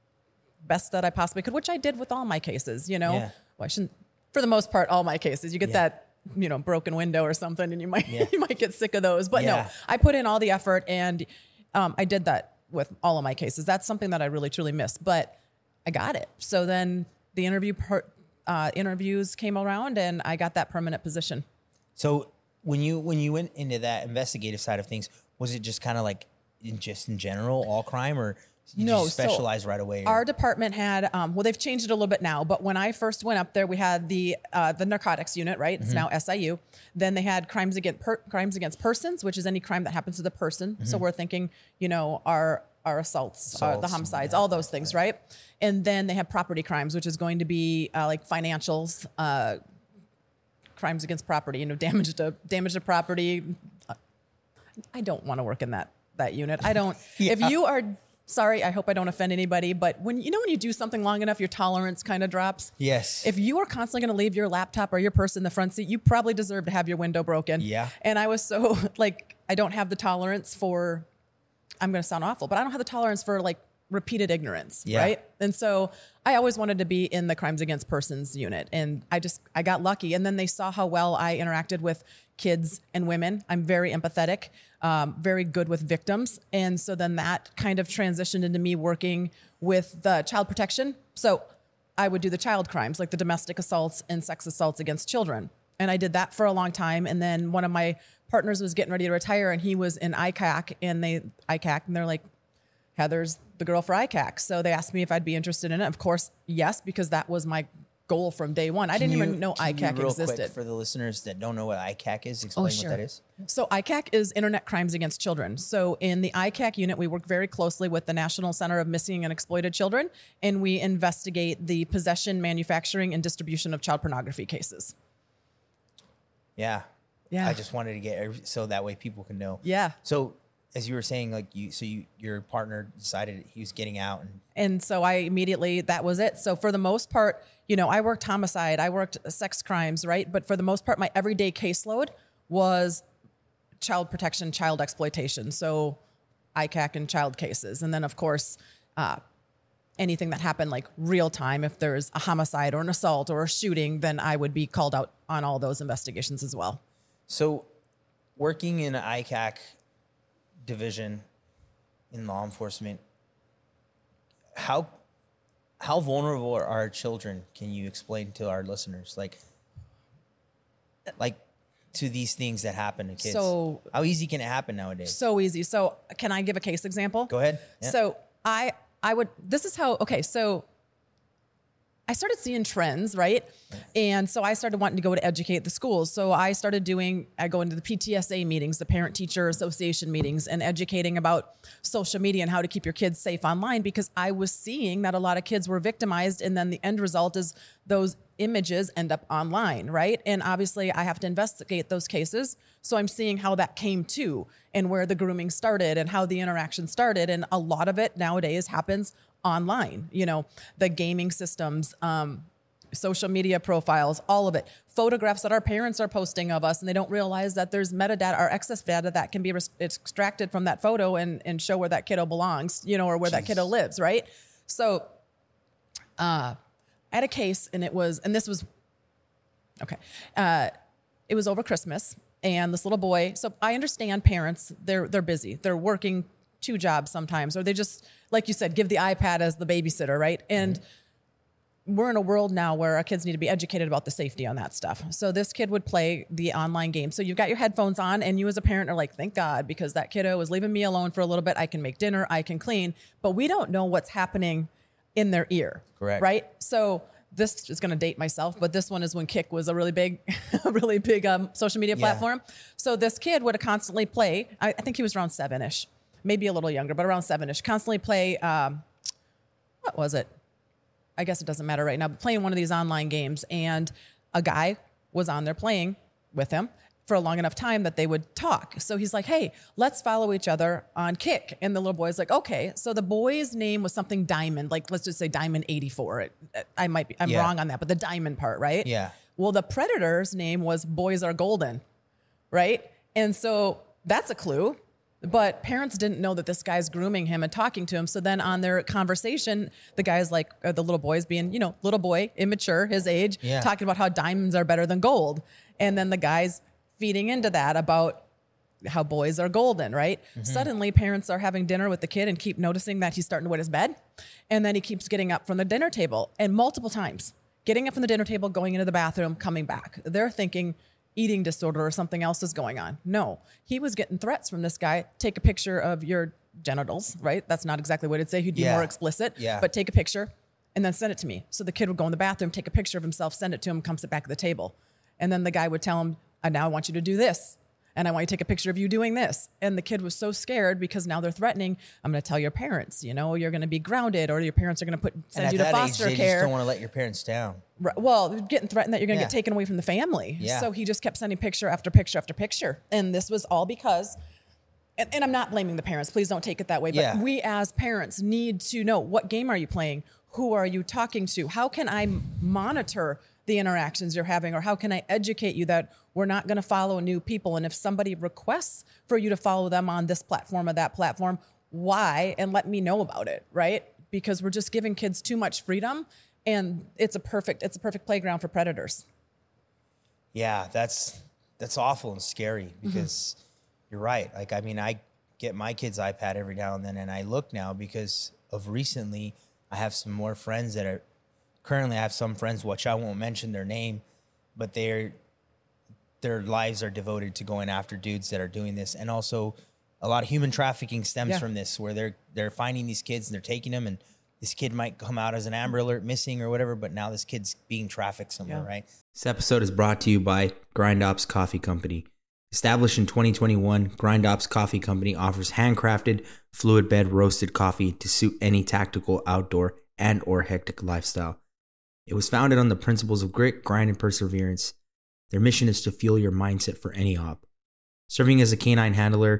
best that I possibly could, which I did with all my cases, you know. Yeah. Well, I shouldn't, for the most part, all my cases. You get Yeah. that, you know, broken window or something, and you might Yeah. you might get sick of those. But Yeah. no, I put in all the effort, and um, I did that with all of my cases. That's something that I really, truly miss. But I got it. So then the interview per, uh, interviews came around, and I got that permanent position. So when you when you went into that investigative side of things, was it just kind of like in, just in general all crime, or did No, you so specialize right away? or- Our department had, um, well, they've changed it a little bit now, but when I first went up there, we had the uh, the narcotics unit, right? It's Mm-hmm. now S I U. Then they had crimes against per- crimes against persons, which is any crime that happens to the person. So we're thinking, you know, our our assaults, uh, the Assaults, homicides, yeah, all those things, right? And then they have property crimes, which is going to be uh, like financials, uh, crimes against property, you know, damage to damage to property. I don't want to work in that that unit. I don't. Yeah. If you are sorry, I hope I don't offend anybody, but when you know when you do something long enough, your tolerance kind of drops. Yes. If you are constantly going to leave your laptop or your purse in the front seat, you probably deserve to have your window broken. Yeah. And I was so like, I don't have the tolerance for. I'm going to sound awful, but I don't have the tolerance for like repeated ignorance, Yeah. right? And so I always wanted to be in the crimes against persons unit, and I just I got lucky. And then they saw how well I interacted with kids and women. I'm very empathetic, um, very good with victims, and so then that kind of transitioned into me working with the child protection. So I would do the child crimes, like the domestic assaults and sex assaults against children. And I did that for a long time. And then one of my partners was getting ready to retire, and he was in I C A C, and they I C A C, and they're like, Heather's the girl for I C A C. So they asked me if I'd be interested in it. Of course, yes, because that was my goal from day one. I Can didn't you- even know can I you C A C real existed. quick, for the listeners that don't know what I C A C is, explain what that is. So I C A C is Internet Crimes Against Children. So in the I C A C unit, we work very closely with the National Center of Missing and Exploited Children, and we investigate the possession, manufacturing, and distribution of child pornography cases. Yeah. Yeah. I just wanted to get every- so that way people can know. Yeah. So as you were saying, like you, so you, your partner decided he was getting out, and And so I immediately, that was it. So for the most part, you know, I worked homicide, I worked sex crimes, right? But for the most part, my everyday caseload was child protection, child exploitation. So I C A C and child cases. And then of course, uh, anything that happened like real time, if there's a homicide or an assault or a shooting, then I would be called out on all those investigations as well. So working in an I C A C division in law enforcement, how how vulnerable are our children? Can you explain to our listeners, like, like to these things that happen to kids? So how easy can it happen nowadays? So easy. So can I give a case example? Go ahead. Yeah. So I I would, this is how, okay, so I started seeing trends, right? And so I started wanting to go to educate the schools. So I started doing, I go into the P T S A meetings, the Parent Teacher Association meetings, and educating about social media and how to keep your kids safe online, because I was seeing that a lot of kids were victimized, and then the end result is those images end up online, right? And obviously I have to investigate those cases. So I'm seeing how that came to, and where the grooming started and how the interaction started. And a lot of it nowadays happens online, you know, the gaming systems, um, social media profiles, all of it, photographs that our parents are posting of us, and they don't realize that there's metadata or excess data that can be res- extracted from that photo and, and show where that kiddo belongs, you know, or where Jeez. that kiddo lives, right? So uh, I had a case, and it was, and this was, okay, uh, it was over Christmas, and this little boy, so I understand parents, they're they're busy, they're working two jobs sometimes, or they just, like you said, give the iPad as the babysitter, right? And mm-hmm. we're in a world now where our kids need to be educated about the safety on that stuff. So this kid would play the online game. So you've got your headphones on, and you as a parent are like, thank God, because that kiddo is leaving me alone for a little bit. I can make dinner, I can clean, but we don't know what's happening in their ear. Correct. Right? So this is going to date myself, but this one is when Kik was a really big, a really big um, social media platform. Yeah. So this kid would constantly play, I, I think he was around seven-ish. Maybe a little younger, but around seven-ish, constantly play, um, what was it? I guess it doesn't matter right now, but playing one of these online games. And a guy was on there playing with him for a long enough time that they would talk. So he's like, hey, let's follow each other on Kik. And the little boy's like, okay. So the boy's name was something Diamond, like let's just say Diamond eighty-four. It, I might be, I'm yeah. wrong on that, but the Diamond part, right? Yeah. Well, the predator's name was Boys Are Golden, right? And so that's a clue. But parents didn't know that this guy's grooming him and talking to him. So then on their conversation, the guy's like, or the little boy's being, you know, little boy, immature, his age, yeah. talking about how diamonds are better than gold. And then the guy's feeding into that about how boys are golden, right? Mm-hmm. Suddenly parents are having dinner with the kid and keep noticing that he's starting to wet his bed. And then he keeps getting up from the dinner table, and multiple times, getting up from the dinner table, going into the bathroom, coming back. They're thinking eating disorder or something else is going on. No, he was getting threats from this guy. Take a picture of your genitals, right? That's not exactly what it'd say. He'd be yeah. more explicit, yeah. but take a picture and then send it to me. So the kid would go in the bathroom, take a picture of himself, send it to him, come sit back at the table. And then the guy would tell him, I now want you to do this. And I want you to take a picture of you doing this. And the kid was so scared because now they're threatening, I'm going to tell your parents, you know, you're going to be grounded, or your parents are going to put send you to foster age, they care. They just don't want to let your parents down. Right. Well, getting threatened that you're going to yeah. get taken away from the family. Yeah. So he just kept sending picture after picture after picture. And this was all because, and, and I'm not blaming the parents. Please don't take it that way. But yeah. we as parents need to know, what game are you playing? Who are you talking to? How can I monitor the interactions you're having, or how can I educate you that we're not going to follow new people? And if somebody requests for you to follow them on this platform or that platform, why? And let me know about it, right? Because we're just giving kids too much freedom, and it's a perfect, it's a perfect playground for predators. Yeah, that's, that's awful and scary, because mm-hmm. you're right. Like, I mean, I get my kid's iPad every now and then, and I look now because of recently, I have some more friends that are, currently I have some friends, which I won't mention their name, but they're, their lives are devoted to going after dudes that are doing this. And also a lot of human trafficking stems yeah. from this, where they're, they're finding these kids and they're taking them, and this kid might come out as an Amber Alert missing or whatever, but now this kid's being trafficked somewhere, yeah. right? This episode is brought to you by Grind Ops Coffee Company. Established in twenty twenty-one, Grind Ops Coffee Company offers handcrafted, fluid bed roasted coffee to suit any tactical, outdoor, and or hectic lifestyle. It was founded on the principles of grit, grind, and perseverance. Their mission is to fuel your mindset for any op. Serving as a canine handler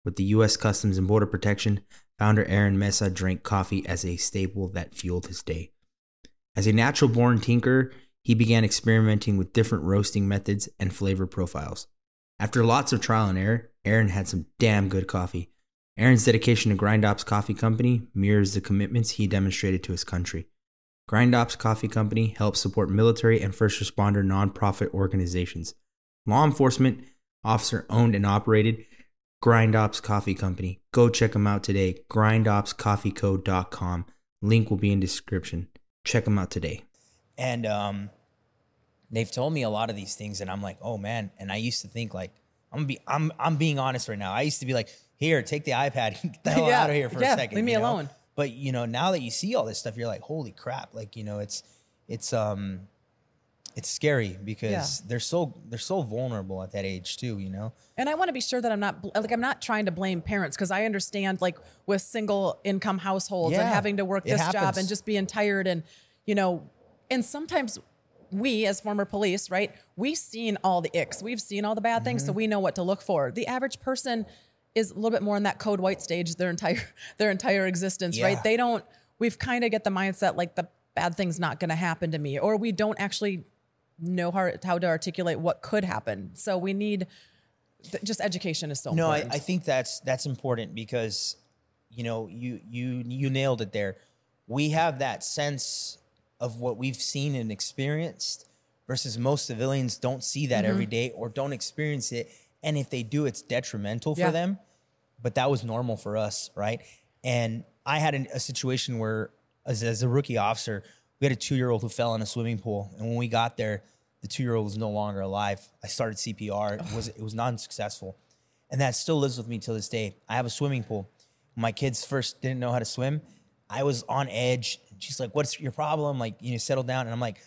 with the U S Customs and Border Protection, founder Aaron Mesa drank coffee as a staple that fueled his day. As a natural-born tinkerer, he began experimenting with different roasting methods and flavor profiles. After lots of trial and error, Aaron had some damn good coffee. Aaron's dedication to Grind Ops Coffee Company mirrors the commitments he demonstrated to his country. Grind Ops Coffee Company helps support military and first responder nonprofit organizations. Law enforcement, officer owned and operated, Grind Ops Coffee Company. Go check them out today. grind ops coffee co dot com. Link will be in description. Check them out today. And um, they've told me a lot of these things, and I'm like, oh man. And I used to think like, I'm be, I'm, I'm being honest right now. I used to be like, here, take the iPad, get the hell yeah. out of here for yeah, a second. leave me you know? alone. But you know, now that you see all this stuff, you're like, holy crap! Like you know, it's, it's um, it's scary because Yeah. they're so they're so vulnerable at that age too. You know. And I want to be sure that I'm not like I'm not trying to blame parents, because I understand like with single income households and Yeah, having to work it this job happens. and just being tired, and you know, and sometimes we as former police, right? We've seen all the icks, we've seen all the bad things, Mm-hmm. so we know what to look for. The average person is a little bit more in that code white stage their entire their entire existence, Yeah. right? They don't. We've kind of get the mindset like the bad thing's not going to happen to me, or we don't actually know how how to articulate what could happen. So we need. Th- Just education is so No, I, important. I think that's that's important because, you know, you you you nailed it there. We have that sense of what we've seen and experienced versus most civilians don't see that Mm-hmm. every day or don't experience it. And if they do, it's detrimental for Yeah. them. But that was normal for us, right? And I had an, a situation where, as, as a rookie officer, we had a two-year-old who fell in a swimming pool, and when we got there, the two-year-old was no longer alive. I started C P R. It was it was non-successful, and that still lives with me till this day. I have a swimming pool. When my kids first didn't know how to swim, I was on edge. She's like, "What's your problem?" Like, you know, settle down. And I'm like,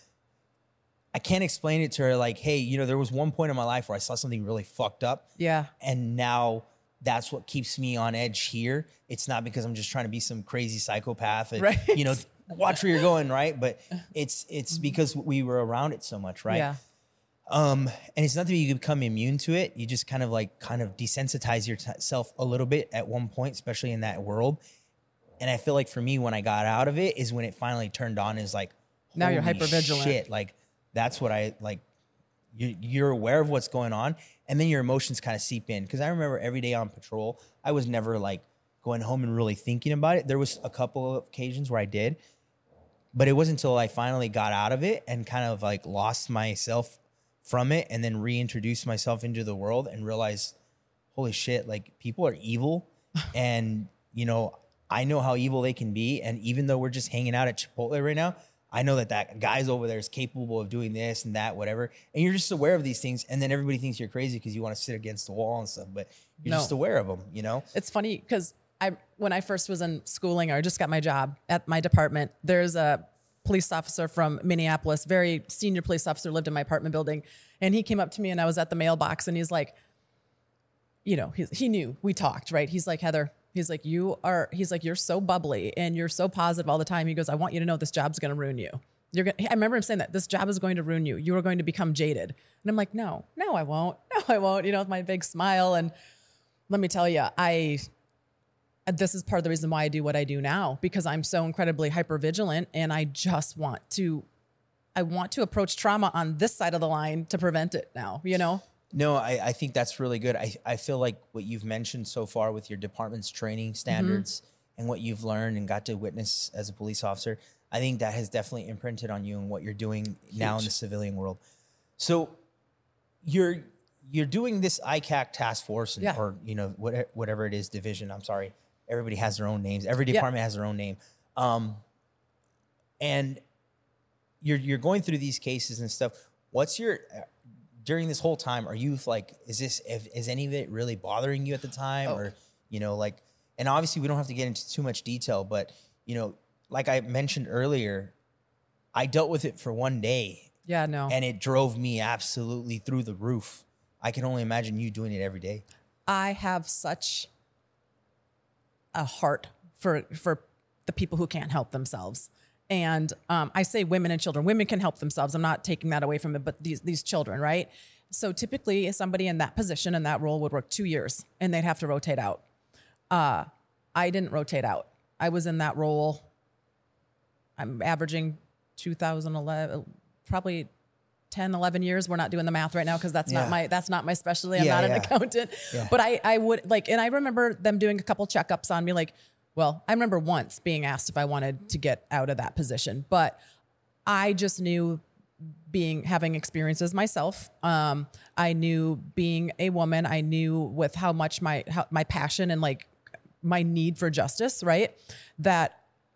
I can't explain it to her. Like, hey, you know, there was one point in my life where I saw something really fucked up. Yeah. And now that's what keeps me on edge here. It's not because I'm just trying to be some crazy psychopath and, Right. you know, watch where you're going, right? But it's it's because we were around it so much, right? Yeah. Um, and it's not that you become immune to it. You just kind of like kind of desensitize yourself a little bit at one point, especially in that world. And I feel like for me, when I got out of it is when it finally turned on, is like, Now you're holy hypervigilant. shit. Like that's what I like. You, you're aware of what's going on, and then your emotions kind of seep in. Because I remember every day on patrol, I was never like going home and really thinking about it. There was a couple of occasions where I did, but it wasn't until I finally got out of it and kind of like lost myself from it, and then reintroduced myself into the world and realized, holy shit, like people are evil, and you know I know how evil they can be. And even though we're just hanging out at Chipotle right now, I know that that guy's over there is capable of doing this and that, whatever. And you're just aware of these things. And then everybody thinks you're crazy because you want to sit against the wall and stuff, but you're No. just aware of them, you know? It's funny because I, when I first was in schooling, or I just got my job at my department, there's a police officer from Minneapolis, very senior police officer, lived in my apartment building. And he came up to me and I was at the mailbox and he's like, you know, he, he knew we talked, right? He's like, Heather, he's like, you are, he's like, you're so bubbly and you're so positive all the time. He goes, I want you to know this job's going to ruin you. You're going to, I remember him saying that this job is going to ruin you. You are going to become jaded. And I'm like, no, no, I won't. No, I won't. You know, with my big smile. And let me tell you, I, this is part of the reason why I do what I do now, because I'm so incredibly hypervigilant and I just want to, I want to approach trauma on this side of the line to prevent it now, you know? No, I, I think that's really good. I, I feel like what you've mentioned so far with your department's training standards and what you've learned and got to witness as a police officer, I think that has definitely imprinted on you and what you're doing now in the civilian world. So you're you're doing this I C A C task force and, Yeah. or, you know, whatever, whatever it is, division. I'm sorry. Everybody has their own names. Every Yeah. department has their own name. Um, and you're you're going through these cases and stuff. What's your during this whole time? Are you like, is this if, is any of it really bothering you at the time, Oh. or you know, like, and obviously we don't have to get into too much detail, but you know, like I mentioned earlier, I dealt with it for one day, Yeah, no. and it drove me absolutely through the roof. I can only imagine you doing it every day. I have such a heart for for the people who can't help themselves. And um, I say women and children. Women can help themselves. I'm not taking that away from it, but these these children, right? So typically somebody in that position, in that role would work two years and they'd have to rotate out. uh, I didn't rotate out. I was in that role. I'm averaging two thousand eleven, probably ten, eleven years. We're not doing the math right now because that's Yeah. not my that's not my specialty. I'm Yeah, not an yeah. accountant. Yeah. But I, I would like, and I remember them doing a couple checkups on me. Like, well, I remember once being asked if I wanted to get out of that position, but I just knew being having experiences myself. Um, I knew being a woman. I knew with how much my how, my passion and like my need for justice, right? That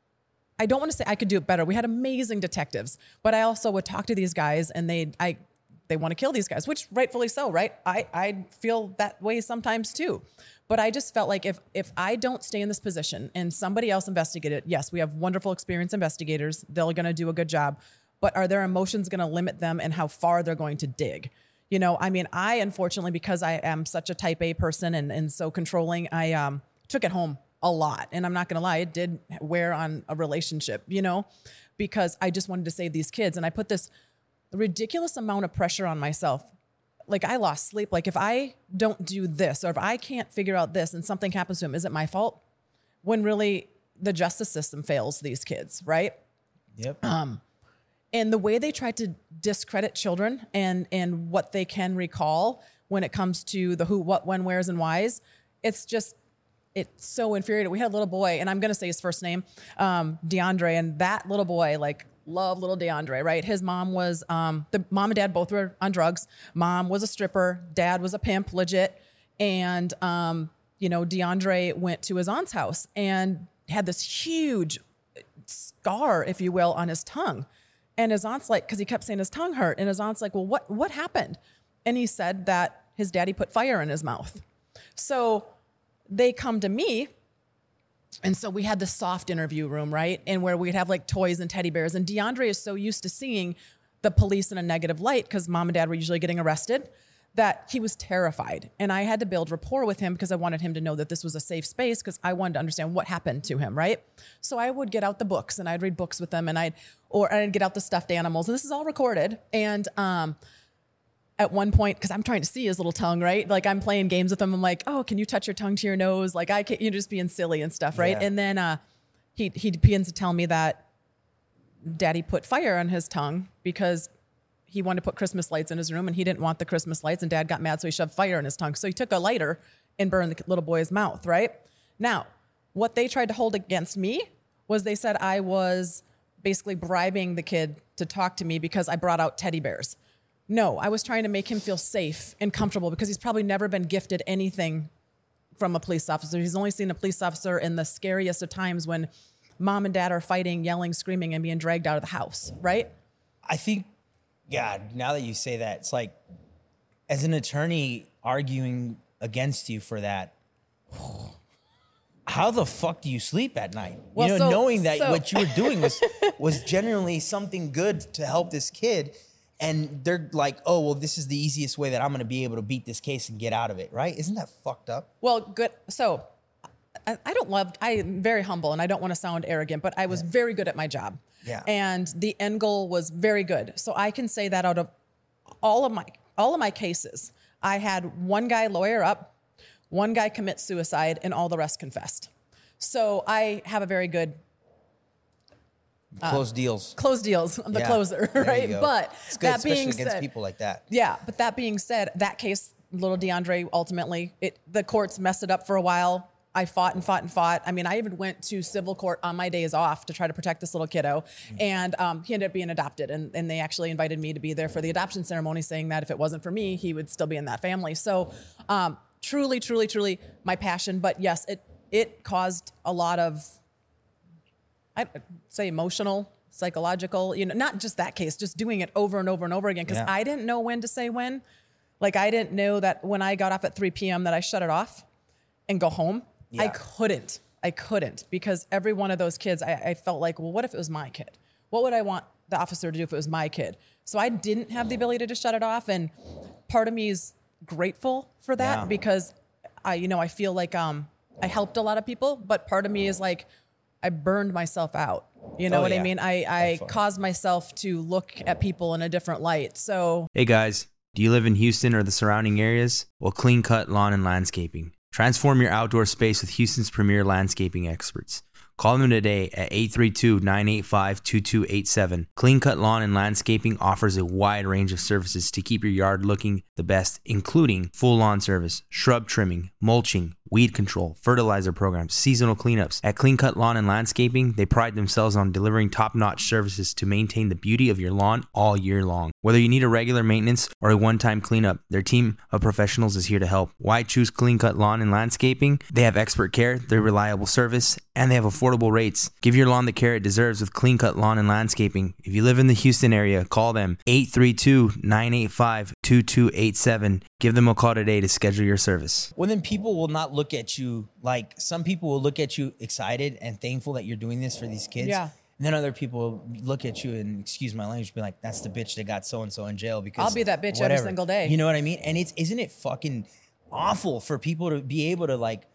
I don't want to say I could do it better. We had amazing detectives, but I also would talk to these guys and they, I, they want to kill these guys, which rightfully so, right? I, I feel that way sometimes too, but I just felt like if, if I don't stay in this position and somebody else investigate it, yes, we have wonderful experienced investigators. They're going to do a good job, but are their emotions going to limit them and how far they're going to dig? You know, I mean, I, unfortunately, because I am such a type A person and, and so controlling, I, um, took it home a lot. And I'm not going to lie, it did wear on a relationship, you know, because I just wanted to save these kids. And I put this ridiculous amount of pressure on myself. Like I lost sleep. Like if I don't do this, or if I can't figure out this and something happens to him, is it my fault? When really the justice system fails these kids, right? Yep. Um, and the way they try to discredit children and, and what they can recall when it comes to the who, what, when, where's, and why's, it's just, it's so infuriating. We had a little boy, and I'm going to say his first name, um, DeAndre, and that little boy, like, love little DeAndre, right? His mom was, um, the mom and dad both were on drugs. Mom was a stripper. Dad was a pimp, legit. And, um, you know, DeAndre went to his aunt's house and had this huge scar, if you will, on his tongue. And his aunt's like, because he kept saying his tongue hurt. And his aunt's like, well, what, what happened? And he said that his daddy put fire in his mouth. So they come to me. And so we had the soft interview room, right? And where we'd have like toys and teddy bears. And DeAndre is so used to seeing the police in a negative light, because mom and dad were usually getting arrested, that he was terrified. And I had to build rapport with him because I wanted him to know that this was a safe space, because I wanted to understand what happened to him, right? So I would get out the books and I'd read books with them, and I'd, or I'd get out the stuffed animals. And this is all recorded. And, um, at one point, because I'm trying to see his little tongue, right? Like I'm playing games with him. I'm like, oh, can you touch your tongue to your nose? Like I can't, you're just being silly and stuff, right? Yeah. And then uh, he he begins to tell me that daddy put fire on his tongue because he wanted to put Christmas lights in his room and he didn't want the Christmas lights, and dad got mad, so he shoved fire in his tongue. So he took a lighter and burned the little boy's mouth, right? Now, what they tried to hold against me was they said I was basically bribing the kid to talk to me because I brought out teddy bears. No, I was trying to make him feel safe and comfortable because he's probably never been gifted anything from a police officer. He's only seen a police officer in the scariest of times when mom and dad are fighting, yelling, screaming, and being dragged out of the house, right? I think, yeah, now that you say that, it's like, as an attorney arguing against you for that, how the fuck do you sleep at night? Well, you know, so- knowing that so- what you were doing was was genuinely something good to help this kid, and they're like, oh, well, this is the easiest way that I'm going to be able to beat this case and get out of it, right? Isn't that fucked up? Well, good. So I, I don't love, I am very humble and I don't want to sound arrogant, but I was yeah. very good at my job. Yeah. And the end goal was very good. So I can say that out of all of my, all of my cases, I had one guy lawyer up, one guy commit suicide, and all the rest confessed. So I have a very good Close uh, deals. Close deals. I'm the yeah, closer, right? But it's good, that being especially against said, people like that. Yeah, but that being said, that case, little DeAndre, ultimately, it the courts messed it up for a while. I fought and fought and fought. I mean, I even went to civil court on my days off to try to protect this little kiddo. Mm-hmm. And um, he ended up being adopted. And, and they actually invited me to be there for the adoption ceremony, saying that if it wasn't for me, he would still be in that family. So um, truly, truly, truly my passion. But yes, it it caused a lot of, I'd say, emotional, psychological, you know, not just that case, just doing it over and over and over again. Because yeah. I didn't know when to say when. Like, I didn't know that when I got off at three p.m. that I shut it off and go home. Yeah. I couldn't. I couldn't. Because every one of those kids, I, I felt like, well, what if it was my kid? What would I want the officer to do if it was my kid? So I didn't have the ability to shut it off. And part of me is grateful for that yeah. because I, you know, I feel like um, I helped a lot of people, but part of me is like, I burned myself out. You know oh, what yeah. I mean? I, I caused myself to look at people in a different light. So, hey guys, do you live in Houston or the surrounding areas? Well, Clean Cut Lawn and Landscaping Transform your outdoor space with Houston's premier landscaping experts. Call them today at eight three two, nine eight five, two two eight seven. Clean Cut Lawn and Landscaping offers a wide range of services to keep your yard looking the best, including full lawn service, shrub trimming, mulching, weed control, fertilizer programs, seasonal cleanups. At Clean Cut Lawn and Landscaping, they pride themselves on delivering top-notch services to maintain the beauty of your lawn all year long. Whether you need a regular maintenance or a one-time cleanup, their team of professionals is here to help. Why choose Clean Cut Lawn and Landscaping? They have expert care, they're reliable service, and they have affordable rates. Give your lawn the care it deserves with Clean Cut Lawn and Landscaping. If you live in the Houston area, call them eight three two, nine eight five, two two eight seven. Give them a call today to schedule your service. Well, then people will not look at you like some people will look at you excited and thankful that you're doing this for these kids. Yeah. And then other people look at you and, excuse my language, be like, that's the bitch that got so-and-so in jail because I'll be that bitch whatever. every single day. You know what I mean? And it's, isn't it fucking awful for people to be able to like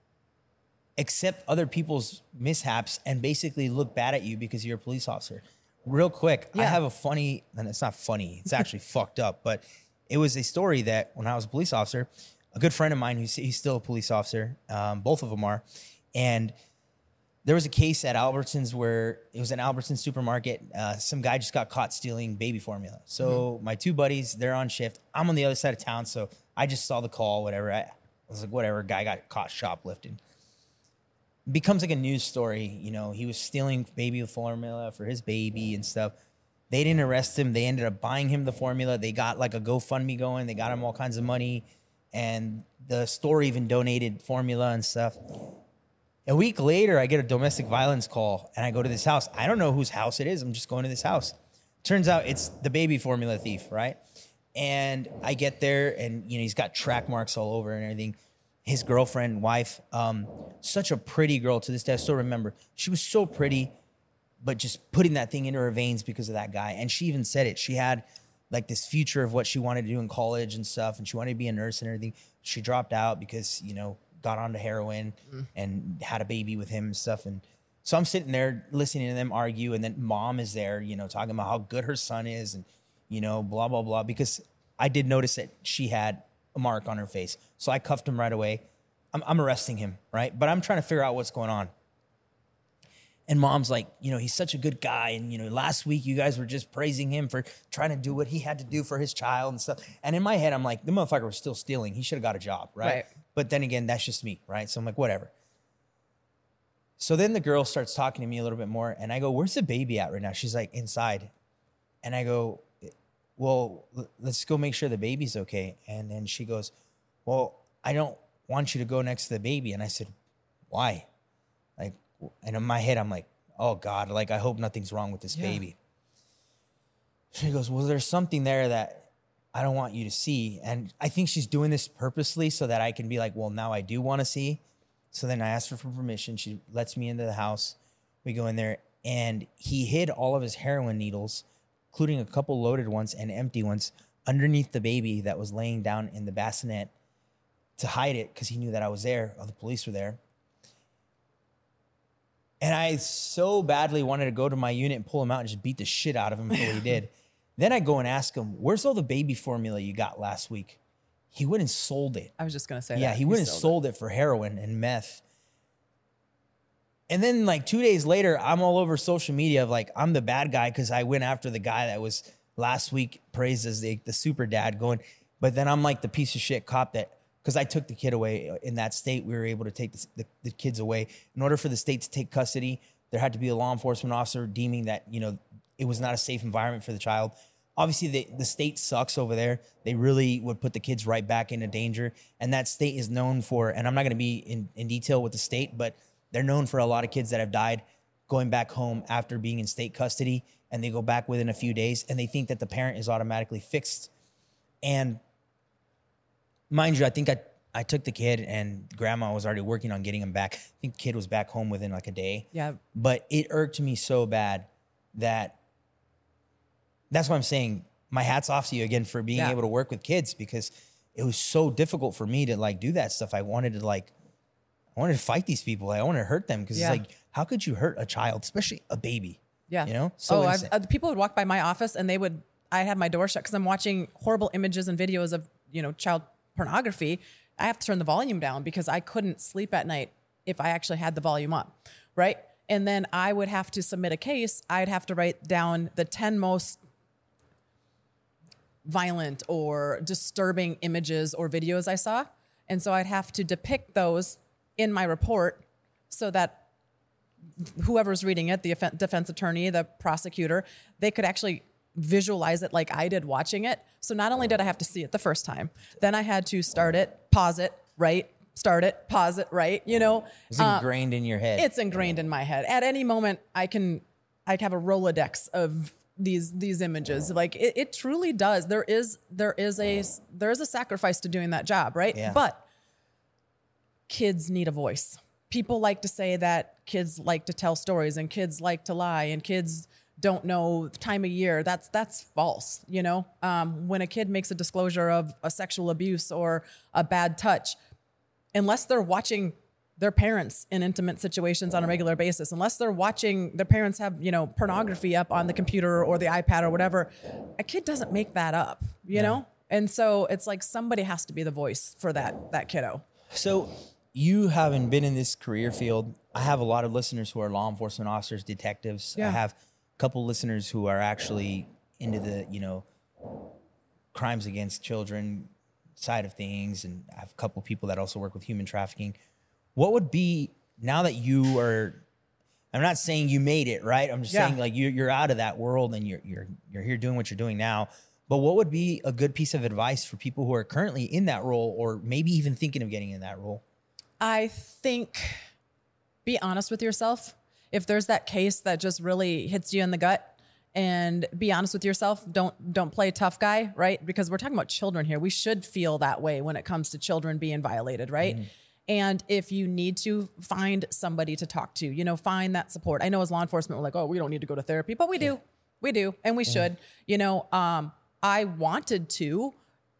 accept other people's mishaps and basically look bad at you because you're a police officer? Real quick, I Yeah. have a funny, and it's not funny, it's actually fucked up, but it was a story that when I was a police officer, a good friend of mine, who's he's still a police officer, um, both of them are, and there was a case at Albertsons where it was an Albertsons supermarket. Uh, some guy just got caught stealing baby formula. So mm-hmm. my two buddies, they're on shift. I'm on the other side of town, so I just saw the call, whatever. I, I was like, whatever, guy got caught shoplifting. Becomes like a news story. You know, he was stealing baby formula for his baby and stuff. They didn't arrest him. They ended up buying him the formula. They got like a GoFundMe going. They got him all kinds of money. And the store even donated formula and stuff. A week later, I get a domestic violence call, and I go to this house. I don't know whose house it is. I'm just going to this house. Turns out it's the baby formula thief, right? And I get there, and you know he's got track marks all over and everything. His girlfriend, wife, um, such a pretty girl to this day. I still remember. She was so pretty, but just putting that thing into her veins because of that guy. And she even said it. She had like this future of what she wanted to do in college and stuff, and she wanted to be a nurse and everything. She dropped out because, you know, got onto heroin mm. and had a baby with him and stuff. And so I'm sitting there listening to them argue, and then mom is there, you know, talking about how good her son is and, you know, blah, blah, blah, because I did notice that she had a mark on her face. So I cuffed him right away. I'm, I'm arresting him, right? But I'm trying to figure out what's going on. And mom's like, you know, he's such a good guy. And, you know, last week you guys were just praising him for trying to do what he had to do for his child and stuff. And in my head, I'm like, the motherfucker was still stealing. He should have got a job, right? right? But then again, that's just me, right? So I'm like, whatever. So then the girl starts talking to me a little bit more. And I go, where's the baby at right now? She's like, inside. And I go, well, let's go make sure the baby's okay. And then she goes, well, I don't want you to go next to the baby. And I said, why? Like, and in my head, I'm like, oh God, like, I hope nothing's wrong with this yeah. baby. She goes, well, there's something there that I don't want you to see. And I think she's doing this purposely so that I can be like, well, now I do want to see. So then I asked her for permission. She lets me into the house. We go in there, and he hid all of his heroin needles, including a couple loaded ones and empty ones, underneath the baby that was laying down in the bassinet to hide it because he knew that I was there, or the police were there. And I so badly wanted to go to my unit and pull him out and just beat the shit out of him until he did. Then I go and ask him, where's all the baby formula you got last week? He went and sold it. I was just going to say yeah, that. he, he went and sold it. it for heroin and meth. And then like two days later, I'm all over social media of like, I'm the bad guy because I went after the guy that was last week praised as the, the super dad going. But then I'm like the piece of shit cop that, because I took the kid away in that state, we were able to take the, the, the kids away. In order for the state to take custody, there had to be a law enforcement officer deeming that, you know, it was not a safe environment for the child. Obviously, the, the state sucks over there. They really would put the kids right back into danger. And that state is known for, and I'm not going to be in, in detail with the state, but they're known for a lot of kids that have died going back home after being in state custody, and they go back within a few days, and they think that the parent is automatically fixed. And mind you, I think I, I took the kid, and grandma was already working on getting him back. I think the kid was back home within like a day. Yeah. But it irked me so bad that that's why I'm saying my hat's off to you again for being yeah. able to work with kids, because it was so difficult for me to like do that stuff. I wanted to like, I wanted to fight these people. I wanted to hurt them because yeah. it's like, how could you hurt a child, especially a baby? Yeah. You know? So oh, I've, uh, people would walk by my office and they would, I had my door shut because I'm watching horrible images and videos of, you know, child pornography, I have to turn the volume down because I couldn't sleep at night if I actually had the volume up, right? And then I would have to submit a case. I'd have to write down the ten most violent or disturbing images or videos I saw. And so I'd have to depict those in my report so that whoever's reading it, the defense attorney, the prosecutor, they could actually visualize it like I did watching it. So not only did I have to see it the first time, then I had to start it, pause it, right, start it, pause it, right, you know. It's ingrained uh, in your head. It's ingrained in my head. At any moment, I can, I have a Rolodex of these these images. Like it, it truly does. There is there is a there is a sacrifice to doing that job, right? Yeah. But kids need a voice. People like to say that kids like to tell stories and kids like to lie and kids don't know the time of year. That's that's false. You know, um, when a kid makes a disclosure of a sexual abuse or a bad touch, unless they're watching their parents in intimate situations on a regular basis, unless they're watching their parents have, you know, pornography up on the computer or the iPad or whatever, a kid doesn't make that up, you no. know? And so it's like somebody has to be the voice for that, that kiddo. So you haven't been in this career field. I have a lot of listeners who are law enforcement officers, detectives. Yeah. I have a couple listeners who are actually into the, you know, crimes against children side of things. And I have a couple people that also work with human trafficking. What would be, now that you are, I'm not saying you made it, right? I'm just Yeah. saying like you, you're out of that world and you're, you're, you're here doing what you're doing now. But what would be a good piece of advice for people who are currently in that role or maybe even thinking of getting in that role? I think be honest with yourself. If there's that case that just really hits you in the gut, and be honest with yourself. Don't don't play tough guy, right? Because we're talking about children here. We should feel that way when it comes to children being violated, right? Mm. And if you need to, find somebody to talk to, you know, find that support. I know as law enforcement, we're like, oh, we don't need to go to therapy, but we do. We do. And we yeah. should. You know, um, I wanted to,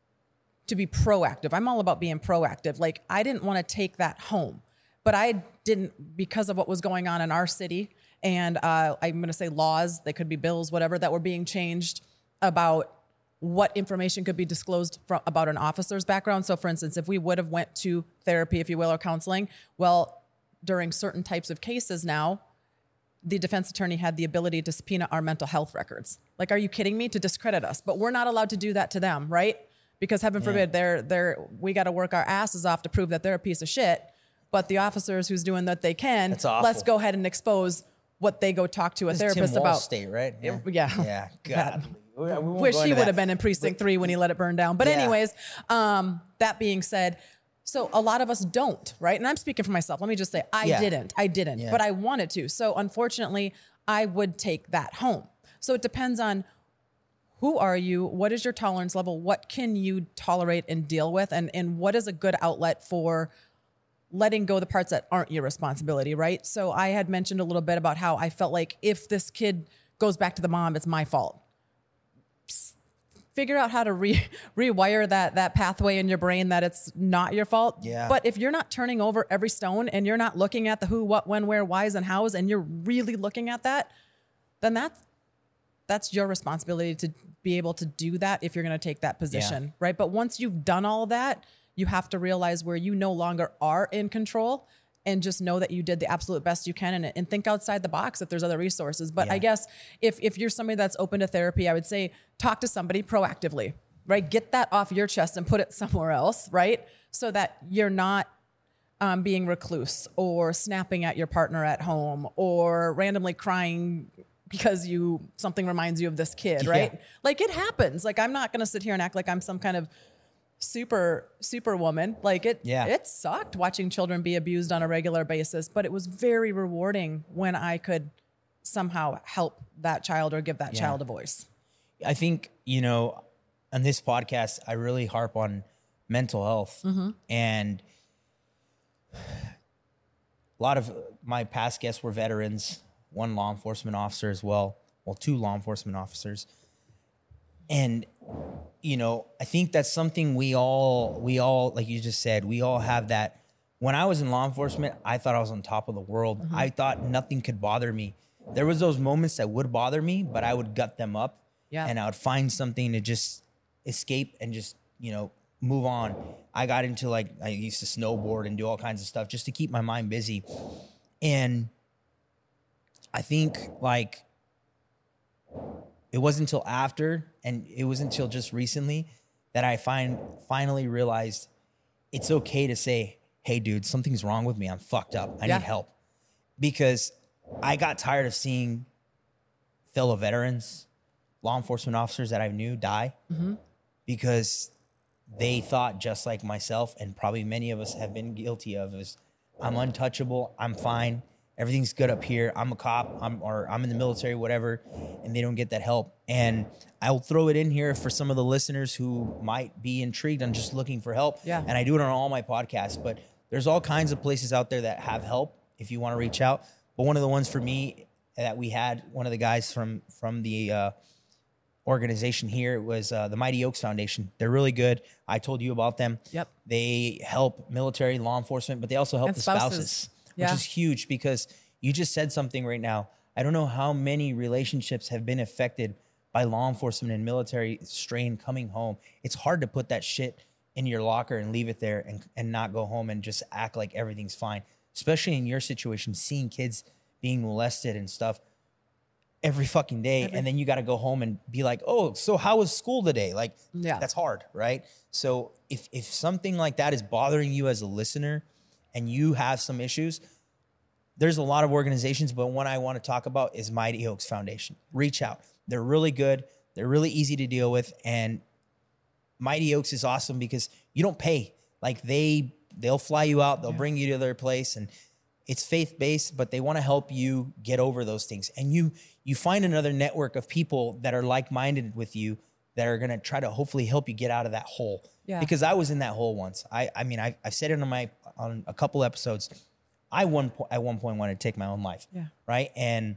to be proactive. I'm all about being proactive. Like, I didn't want to take that home, but I didn't, because of what was going on in our city. And uh, I'm going to say laws, they could be bills, whatever, that were being changed about what information could be disclosed from, about an officer's background. So for instance, if we would have went to therapy, if you will, or counseling, well, during certain types of cases now, the defense attorney had the ability to subpoena our mental health records. Like, are you kidding me? To discredit us. But we're not allowed to do that to them, right? Because heaven yeah. forbid, they're, they're, we got to work our asses off to prove that they're a piece of shit. But the officers who's doing what they can, let's go ahead and expose what they go talk to a this therapist Tim about. Walz state, right? Yeah. Yeah. Yeah. God. We Wish he would have been in precinct three when he let it burn down. But yeah. anyways, um, that being said, so a lot of us don't, right? And I'm speaking for myself. Let me just say, I yeah. didn't, I didn't, yeah. but I wanted to. So unfortunately, I would take that home. So it depends on who are you? What is your tolerance level? What can you tolerate and deal with? And, and what is a good outlet for letting go the parts that aren't your responsibility, right? So I had mentioned a little bit about how I felt like if this kid goes back to the mom, it's my fault. Figure out how to re rewire that that pathway in your brain that it's not your fault. Yeah. But if you're not turning over every stone and you're not looking at the who, what, when, where, whys, and hows, and you're really looking at that, then that's that's your responsibility to be able to do that if you're going to take that position, yeah. right? But once you've done all that, you have to realize where you no longer are in control and just know that you did the absolute best you can and, and think outside the box if there's other resources. But yeah. I guess if, if you're somebody that's open to therapy, I would say talk to somebody proactively, right? Get that off your chest and put it somewhere else, right? So that you're not um, being recluse or snapping at your partner at home or randomly crying because you something reminds you of this kid, right? Yeah. Like, it happens. Like, I'm not going to sit here and act like I'm some kind of super super woman. Like, it yeah. it sucked watching children be abused on a regular basis, but it was very rewarding when I could somehow help that child or give that yeah. child a voice. I think, you know, on this podcast, I really harp on mental health. Mm-hmm. And a lot of my past guests were veterans, one law enforcement officer as well. Well, two law enforcement officers. And, you know, I think that's something we all, we all, like you just said, we all have that. When I was in law enforcement, I thought I was on top of the world. Mm-hmm. I thought nothing could bother me. There was those moments that would bother me, but I would gut them up. Yeah. And I would find something to just escape and just, you know, move on, I got into like, I used to snowboard and do all kinds of stuff just to keep my mind busy. And I think like it wasn't until after, and it wasn't until just recently that I find finally realized it's okay to say, hey dude, something's wrong with me. I'm fucked up. I Yeah. need help. Because I got tired of seeing fellow veterans, law enforcement officers that I knew die Mm-hmm. because they thought just like myself, and probably many of us have been guilty of, is I'm untouchable, I'm fine, everything's good up here, I'm a cop, I'm or I'm in the military, whatever, and they don't get that help. And I'll throw it in here for some of the listeners who might be intrigued on just looking for help. Yeah. And I do it on all my podcasts, but there's all kinds of places out there that have help if you want to reach out. But one of the ones for me that we had, one of the guys from from the uh, organization here was uh, the Mighty Oaks Foundation. They're really good. I told you about them. Yep. They help military, law enforcement, but they also help And the spouses. spouses, Yeah. which is huge because you just said something right now. I don't know how many relationships have been affected by law enforcement and military strain coming home. It's hard to put that shit in your locker and leave it there and, and not go home and just act like everything's fine. Especially in your situation, seeing kids being molested and stuff every fucking day. Every- and then you got to go home and be like, oh, so how was school today? Like, Yeah. that's hard, right? So if, if something like that is bothering you as a listener and you have some issues, there's a lot of organizations, but one I want to talk about is Mighty Oaks Foundation. Reach out. They're really good. They're really easy to deal with. And Mighty Oaks is awesome because you don't pay. Like they, they'll fly you out. They'll Yeah. bring you to their place, and it's faith-based, but they want to help you get over those things. And you, you find another network of people that are like-minded with you that are going to try to hopefully help you get out of that hole. Yeah. Because I was in that hole once. I, I mean, I, I've said it on my, on a couple episodes. I one po- at one point wanted to take my own life. Yeah. Right. And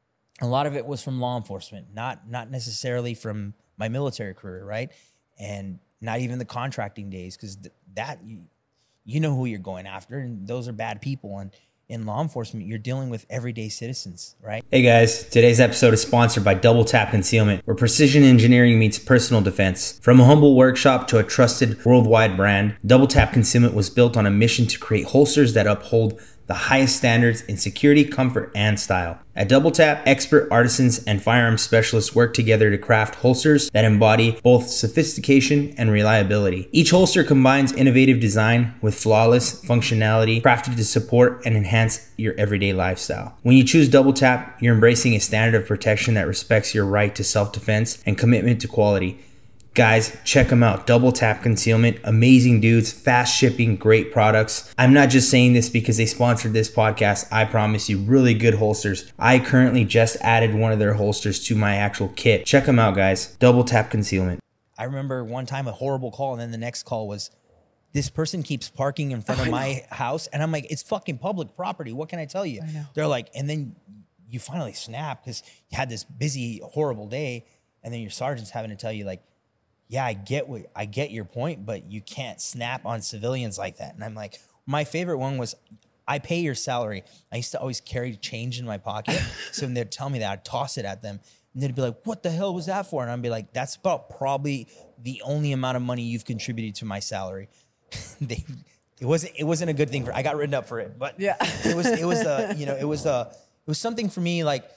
a lot of it was from law enforcement, not not necessarily from my military career, right? And not even the contracting days, because th- that you, you know who you're going after, and those are bad people. And in law enforcement, you're dealing with everyday citizens, right? Hey guys, today's episode is sponsored by Double Tap Concealment, where precision engineering meets personal defense. From a humble workshop to a trusted worldwide brand, Double Tap Concealment was built on a mission to create holsters that uphold the highest standards in security, comfort, and style. At Double Tap, expert artisans and firearms specialists work together to craft holsters that embody both sophistication and reliability. Each holster combines innovative design with flawless functionality, crafted to support and enhance your everyday lifestyle. When you choose Double Tap, you're embracing a standard of protection that respects your right to self-defense and commitment to quality. Guys, check them out. Double Tap Concealment. Amazing dudes, fast shipping, great products. I'm not just saying this because they sponsored this podcast. I promise you, really good holsters. I currently just added one of their holsters to my actual kit. Check them out, guys. Double Tap Concealment. I remember one time a horrible call, and then the next call was, this person keeps parking in front of my house. And I'm like, it's fucking public property. What can I tell you? I know. They're like, and then you finally snap because you had this busy, horrible day. And then your sergeant's having to tell you, like, yeah, I get what I get your point, but you can't snap on civilians like that. And I'm like, my favorite one was, I pay your salary. I used to always carry change in my pocket. So when they'd tell me that, I'd toss it at them. And they'd be like, what the hell was that for? And I'd be like, that's about probably the only amount of money you've contributed to my salary. they, it wasn't, it wasn't a good thing for, I got written up for it, but Yeah. it was, it was, uh, you know, it was, uh, it was something for me, like,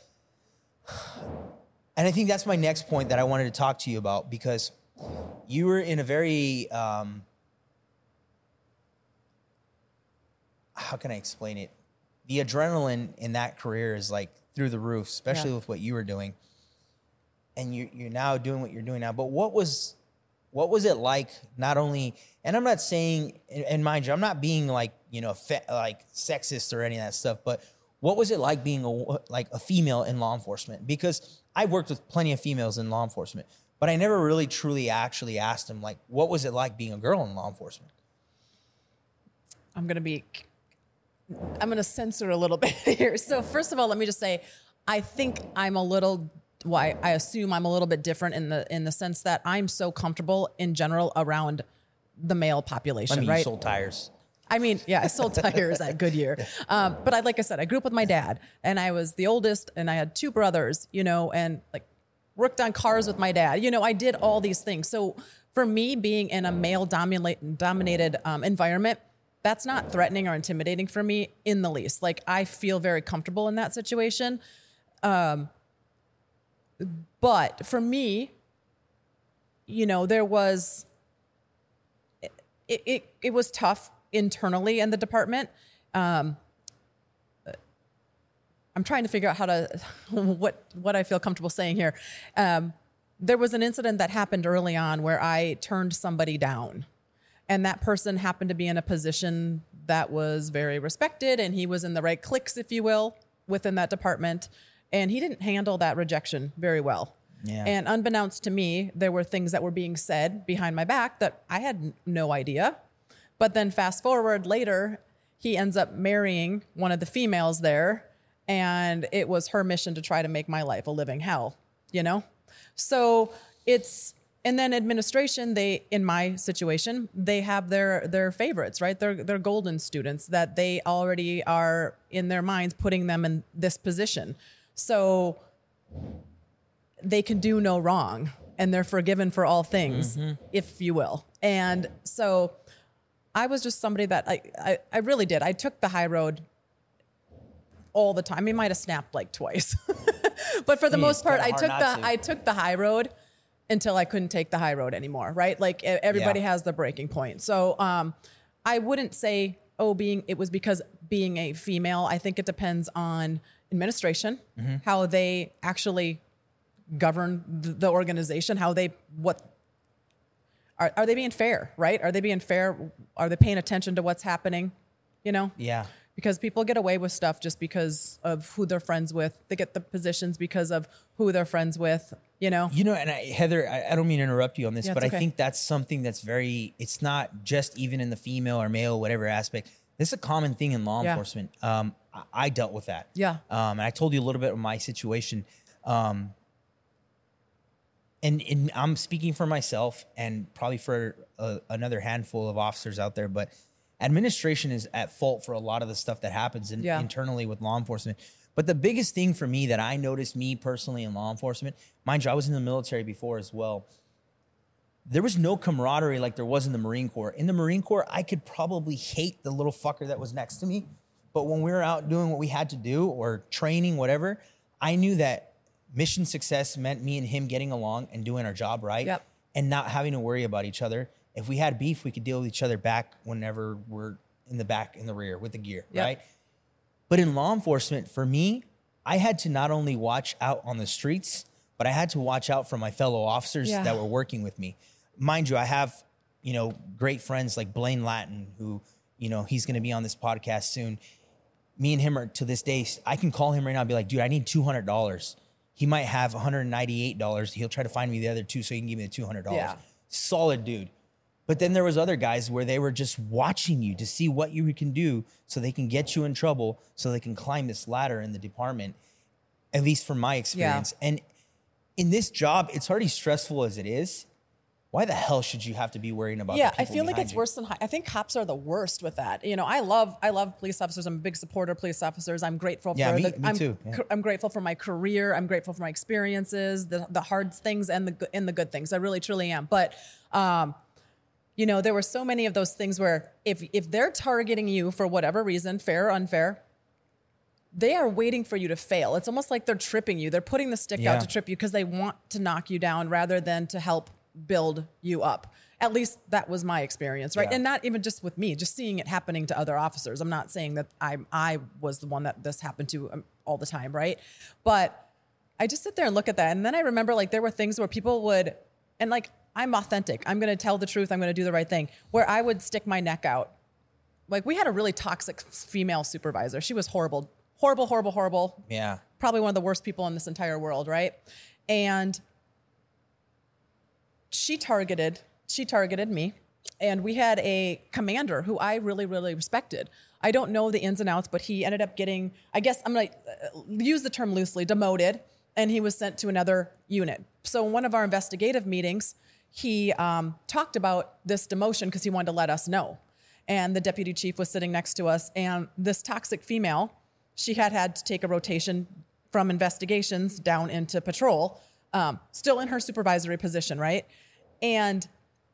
and I think that's my next point that I wanted to talk to you about, because you were in a very, um, how can I explain it? The adrenaline in that career is like through the roof, especially Yeah. with what you were doing. And you, you're now doing what you're doing now. But what was, what was it like? Not only, and I'm not saying, and mind you, I'm not being like, you know, fe- like sexist or any of that stuff. But what was it like being a, like a female in law enforcement? Because I worked with plenty of females in law enforcement. But I never really truly actually asked him, like, what was it like being a girl in law enforcement? I'm going to be, I'm going to censor a little bit here. So first of all, let me just say, I think I'm a little, why I assume I'm a little bit different in the, in the sense that I'm so comfortable in general around the male population, I mean, right? you sold tires. I mean, yeah, I sold tires at Goodyear. Um, but I, like I said, I grew up with my dad, and I was the oldest, and I had two brothers, you know, and like worked on cars with my dad. You know, I did all these things. So for me, being in a male dominate, dominated um, environment, that's not threatening or intimidating for me in the least. Like, I feel very comfortable in that situation. Um, but for me, you know, there was, it, it, it was tough internally in the department. Um, I'm trying to figure out how to, what, what I feel comfortable saying here. Um, there was an incident that happened early on where I turned somebody down, and that person happened to be in a position that was very respected, and he was in the right cliques, if you will, within that department. And he didn't handle that rejection very well. Yeah. And unbeknownst to me, there were things that were being said behind my back that I had no idea. But then fast forward later, he ends up marrying one of the females there, and it was her mission to try to make my life a living hell, you know? So it's, and then administration, they, in my situation, they have their, their favorites, right? They're, they're golden students that they already are in their minds putting them in this position. So they can do no wrong, and they're forgiven for all things, mm-hmm. if you will. And so I was just somebody that I, I, I really did. I took the high road all the time. I mean, might have snapped like twice, but for the Jeez, most part, I took the, to. I took the high road until I couldn't take the high road anymore. Right. Like everybody yeah. has the breaking point. So, um, I wouldn't say, oh, being, it was because being a female. I think it depends on administration, mm-hmm. how they actually govern the organization, how they, what, are, are they being fair, right? Are they being fair? Are they paying attention to what's happening? You know? Yeah. Because people get away with stuff just because of who they're friends with. They get the positions because of who they're friends with, you know? You know, and I, Heather, I, I don't mean to interrupt you on this, yeah, but okay. I think that's something that's very, it's not just even in the female or male, whatever aspect. This is a common thing in law yeah. enforcement. Um, I, I dealt with that. Yeah. Um, and I told you a little bit of my situation. Um, and, and I'm speaking for myself and probably for a, another handful of officers out there, but administration is at fault for a lot of the stuff that happens in, yeah. internally with law enforcement. But the biggest thing for me that I noticed, me personally in law enforcement, mind you, I was in the military before as well. There was no camaraderie like there was in the Marine Corps. In the Marine Corps, I could probably hate the little fucker that was next to me. But when we were out doing what we had to do or training, whatever, I knew that mission success meant me and him getting along and doing our job right yep. and not having to worry about each other. If we had beef, we could deal with each other back whenever we're in the back, in the rear with the gear, yep. right? But in law enforcement, for me, I had to not only watch out on the streets, but I had to watch out for my fellow officers yeah. that were working with me. Mind you, I have, you know, great friends like Blaine Lattin, who, you know, he's going to be on this podcast soon. Me and him are, to this day, I can call him right now and be like, dude, I need two hundred dollars. He might have one hundred ninety-eight dollars. He'll try to find me the other two so he can give me the two hundred dollars. Yeah. Solid dude. But then there was other guys where they were just watching you to see what you can do so they can get you in trouble, so they can climb this ladder in the department, at least from my experience. Yeah. And in this job, it's already stressful as it is. Why the hell should you have to be worrying about yeah, the people I feel like it's you? worse than, I think cops are the worst with that. You know, I love, I love police officers. I'm a big supporter of police officers. I'm grateful yeah, for me, the, me I'm, too. Yeah. I'm grateful for my career. I'm grateful for my experiences, the, the hard things and the, and the good things. I really, truly am. But, um, you know, there were so many of those things where if if they're targeting you for whatever reason, fair or unfair, they are waiting for you to fail. It's almost like they're tripping you. They're putting the stick yeah. out to trip you because they want to knock you down rather than to help build you up. At least that was my experience, right? Yeah. And not even just with me, just seeing it happening to other officers. I'm not saying that I I was the one that this happened to um, all the time, right? But I just sit there and look at that. And then I remember like there were things where people would, and like, I'm authentic. I'm going to tell the truth. I'm going to do the right thing. Where I would stick my neck out. Like we had a really toxic female supervisor. She was horrible, horrible, horrible, horrible. Yeah. Probably one of the worst people in this entire world, right? And she targeted, she targeted me. And we had a commander who I really, really respected. I don't know the ins and outs, but he ended up getting, I guess I'm going to use the term loosely, demoted. And he was sent to another unit. So in one of our investigative meetings, he um, talked about this demotion because he wanted to let us know. And the deputy chief was sitting next to us. And this toxic female, she had had to take a rotation from investigations down into patrol, um, still in her supervisory position, right? And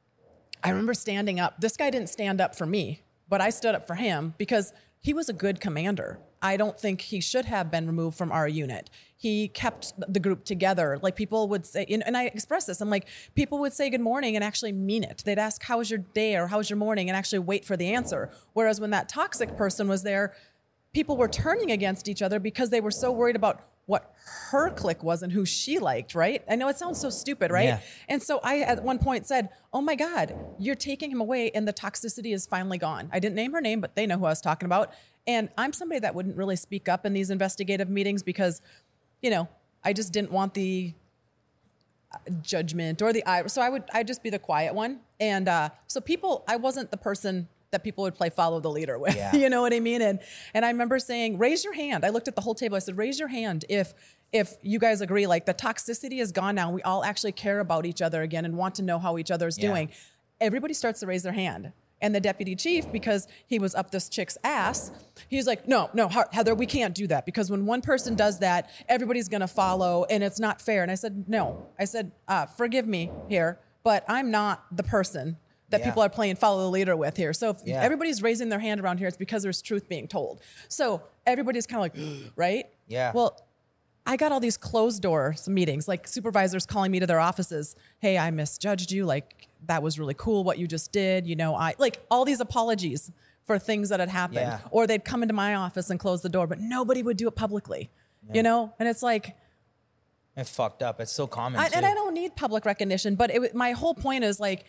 I remember standing up. This guy didn't stand up for me, but I stood up for him because he was a good commander. I don't think he should have been removed from our unit. He kept the group together. Like people would say, and I express this, I'm like, people would say good morning and actually mean it. They'd ask, how was your day or how was your morning, and actually wait for the answer. Whereas when that toxic person was there, people were turning against each other because they were so worried about what her clique was and who she liked, right? I know it sounds so stupid, right? Yeah. And so I at one point said, oh my God, you're taking him away and the toxicity is finally gone. I didn't name her name, but they know who I was talking about. And I'm somebody that wouldn't really speak up in these investigative meetings because, you know, I just didn't want the judgment or the eye. So I would, I'd just be the quiet one. And uh, so people, I wasn't the person that people would play follow the leader with. Yeah. You know what I mean? And and I remember saying, raise your hand. I looked at the whole table. I said, raise your hand if if you guys agree, like the toxicity is gone now. We all actually care about each other again and want to know how each other is Yeah. doing. Everybody starts to raise their hand. And the deputy chief, because he was up this chick's ass, he's like, no, no, Heather, we can't do that. Because when one person does that, everybody's going to follow and it's not fair. And I said, no. I said, uh, forgive me here, but I'm not the person that Yeah. people are playing follow the leader with here. So if Yeah. everybody's raising their hand around here, it's because there's truth being told. So everybody's kind of like, right? Yeah. Well, I got all these closed door meetings, like supervisors calling me to their offices. Hey, I misjudged you. Like, that was really cool what you just did. You know, I like all these apologies for things that had happened. Yeah. Or they'd come into my office and close the door, but nobody would do it publicly, you know? And it's like, It's fucked up. It's so common. I, too. and I don't need public recognition, but it, my whole point is like,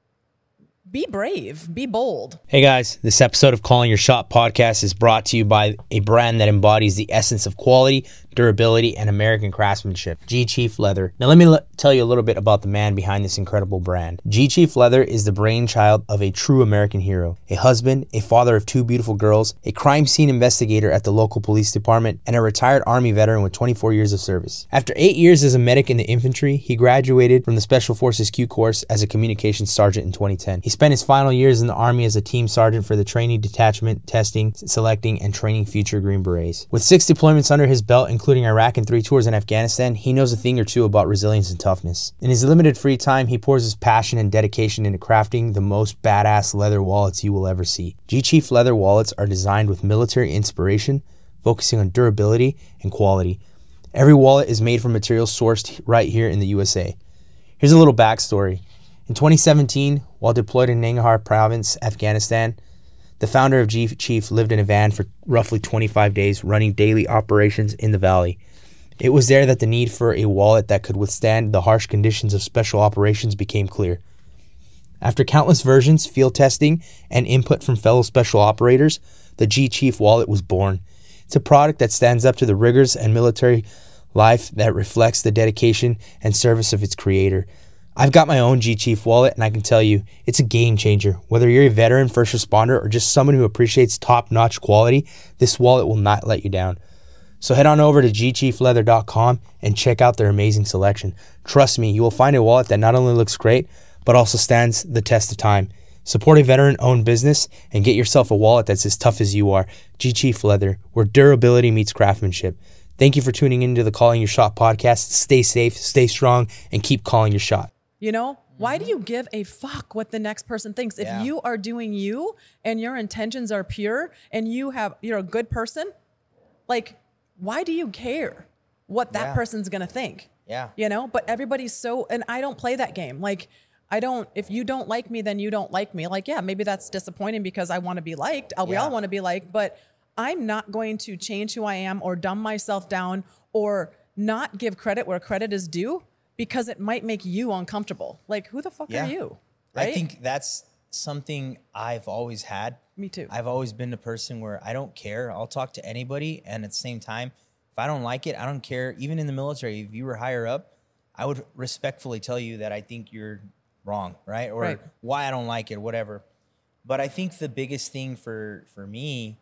be brave, be bold. Hey guys, this episode of Calling Your Shot podcast is brought to you by a brand that embodies the essence of quality, durability, and American craftsmanship, G Chief Leather. Now let me l- tell you a little bit about the man behind this incredible brand. G Chief Leather is the brainchild of a true American hero, a husband, a father of two beautiful girls, a crime scene investigator at the local police department, and a retired Army veteran with twenty-four years of service. After eight years as a medic in the infantry, he graduated from the Special Forces Q course as a communications sergeant in twenty ten. He spent his final years in the Army as a team sergeant for the training detachment, testing, selecting, and training future Green Berets. With six deployments under his belt, including Iraq and three tours in Afghanistan, he knows a thing or two about resilience and toughness. In his limited free time, he pours his passion and dedication into crafting the most badass leather wallets you will ever see. G Chief Leather wallets are designed with military inspiration, focusing on durability and quality. Every wallet is made from materials sourced right here in the U S A. Here's a little backstory. In twenty seventeen, while deployed in Nangarhar Province, Afghanistan, the founder of G Chief lived in a van for roughly twenty-five days, running daily operations in the valley. It was there that the need for a wallet that could withstand the harsh conditions of special operations became clear. After countless versions, field testing, and input from fellow special operators, the G Chief wallet was born. It's a product that stands up to the rigors and military life that reflects the dedication and service of its creator. I've got my own G Chief wallet, and I can tell you, it's a game changer. Whether you're a veteran, first responder, or just someone who appreciates top-notch quality, this wallet will not let you down. So head on over to g chief leather dot com and check out their amazing selection. Trust me, you will find a wallet that not only looks great, but also stands the test of time. Support a veteran-owned business and get yourself a wallet that's as tough as you are. G Chief Leather, where durability meets craftsmanship. Thank you for tuning into the Calling Your Shot podcast. Stay safe, stay strong, and keep calling your shot. You know, why do you give a fuck what the next person thinks? If Yeah. you are doing you and your intentions are pure and you have, you're a good person, like, why do you care what that Yeah. person's going to think? Yeah. You know, but everybody's so, and I don't play that game. Like, I don't, if you don't like me, then you don't like me. Like, yeah, maybe that's disappointing because I want to be liked. Uh, We Yeah. all want to be liked, but I'm not going to change who I am or dumb myself down or not give credit where credit is due because it might make you uncomfortable. Like, who the fuck Yeah. are you? Right? I think that's something I've always had. Me too. I've always been the person where I don't care. I'll talk to anybody, and at the same time, if I don't like it, I don't care. Even in the military, if you were higher up, I would respectfully tell you that I think you're wrong, right? Or Right. why I don't like it, whatever. But I think the biggest thing for for me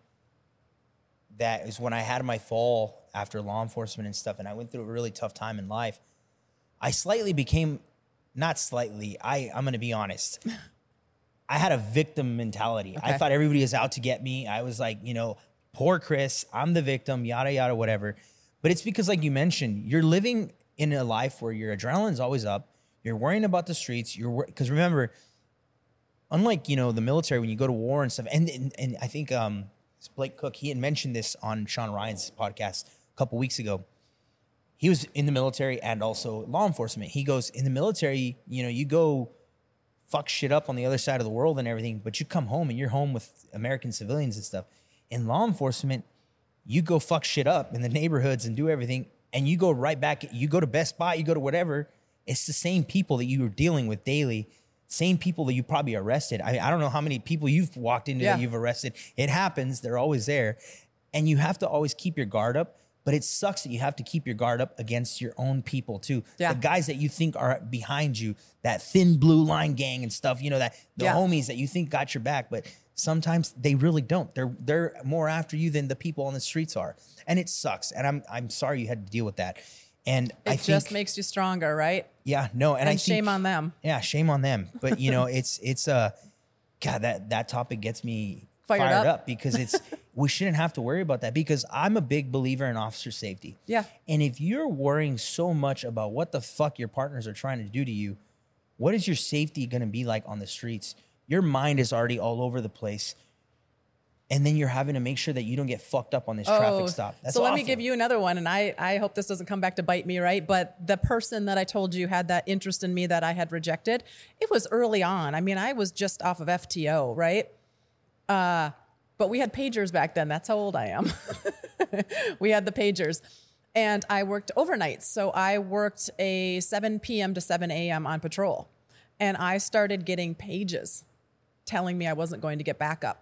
that is when I had my fall after law enforcement and stuff, and I went through a really tough time in life, I slightly became, not slightly, I, I'm going to be honest. I had a victim mentality. I Okay. thought everybody was out to get me. I was like, you know, poor Chris, I'm the victim, yada, yada, whatever. But it's because, like you mentioned, you're living in a life where your adrenaline's always up. You're worrying about the streets. You're Because remember, unlike, you know, the military, when you go to war and stuff, and and, and I think um, it's Blake Cook, he had mentioned this on Sean Ryan's podcast a couple weeks ago. He was in the military and also law enforcement. He goes, in the military, you know, you go fuck shit up on the other side of the world and everything, but you come home and you're home with American civilians and stuff. In law enforcement, you go fuck shit up in the neighborhoods and do everything, and you go right back. You go to Best Buy, you go to whatever. It's the same people that you are dealing with daily, same people that you probably arrested. I mean, I don't know how many people you've walked into Yeah. that you've arrested. It happens. They're always there. And you have to always keep your guard up. But it sucks that you have to keep your guard up against your own people too. Yeah. The guys that you think are behind you, that thin blue line gang and stuff, you know, that the Yeah. homies that you think got your back, but sometimes they really don't. They're they're more after you than the people on the streets are. And it sucks. And I'm I'm sorry you had to deal with that. And It I just think, makes you stronger, right? yeah, no, and, And, I think, shame on them. yeah, shame on them. But you know, it's it's uh God, that that topic gets me Fired fired, up. up. because it's we shouldn't have to worry about that, because I'm a big believer in officer safety. Yeah. And if you're worrying so much about what the fuck your partners are trying to do to you, what is your safety going to be like on the streets? Your mind is already all over the place. And then you're having to make sure that you don't get fucked up on this traffic stop. That's Oh, so let me awful. give you another one, and I, I hope this doesn't come back to bite me, right? But the person that I told you had that interest in me that I had rejected, it was early on. I mean, I was just off of F T O, right? Uh, but we had pagers back then. That's how old I am. We had the pagers. And I worked overnight. So I worked a seven p.m. to seven a.m. on patrol. And I started getting pages telling me I wasn't going to get backup.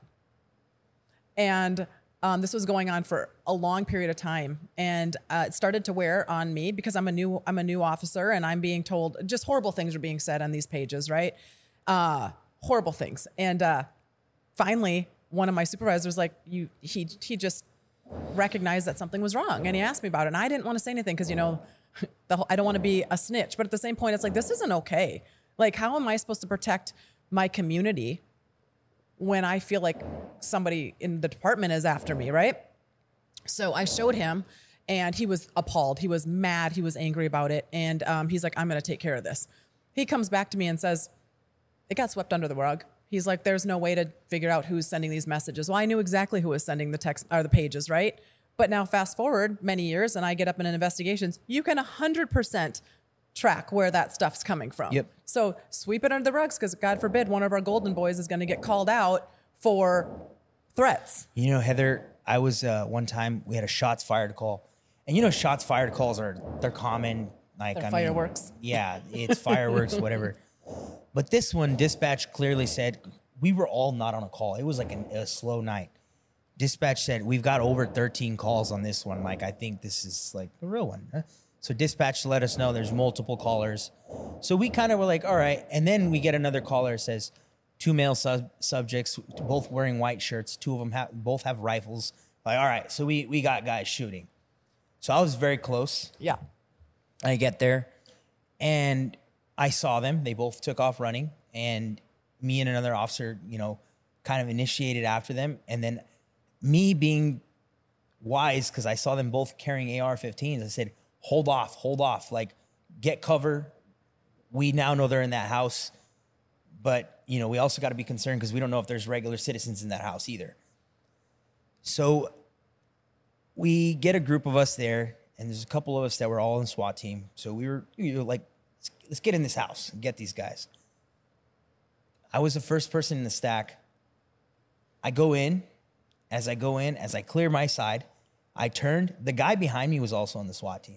And um, this was going on for a long period of time, and uh, it started to wear on me because I'm a new I'm a new officer, and I'm being told just horrible things are being said on these pages, right? Uh, horrible things. And uh, finally, one of my supervisors was like, "You," he he just recognized that something was wrong, and he asked me about it, and I didn't want to say anything because you know, the whole, I don't want to be a snitch, but at the same point, it's like this isn't okay. Like, how am I supposed to protect my community when I feel like somebody in the department is after me, right? So I showed him, and he was appalled. He was mad. He was angry about it. And um, he's like, I'm going to take care of this. He comes back to me and says, it got swept under the rug. He's like, there's no way to figure out who's sending these messages. Well, I knew exactly who was sending the text or the pages, right? But now fast forward many years, and I get up in an investigations. You can one hundred percent track where that stuff's coming from. Yep. So sweep it under the rugs, because God forbid one of our golden boys is going to get called out for threats. You know, Heather, I was uh, one time we had a shots fired call, and you know, shots fired calls are they're common. Like They're I fireworks. Mean, yeah, it's fireworks, whatever. But this one, dispatch clearly said we were all not on a call. It was like an, a slow night. Dispatch said we've got over thirteen calls on this one. Like I think this is like the real one. Huh? So dispatch let us know there's multiple callers. So we kind of were like, all right. And then we get another caller that says two male sub- subjects, both wearing white shirts. Two of them have both have rifles. Like, all right. So we we got guys shooting. So I was very close. Yeah. I get there, and I saw them. They both took off running, and me and another officer, you know, kind of initiated after them. And then me being wise, because I saw them both carrying A R fifteens, I said, hold off, hold off, like get cover. We now know they're in that house, but you know, we also got to be concerned because we don't know if there's regular citizens in that house either. So we get a group of us there, and there's a couple of us that were all in SWAT team. So we were, you know, like, let's, let's get in this house and get these guys. I was the first person in the stack. I go in. As I go in, as I clear my side, I turned. The guy behind me was also on the SWAT team.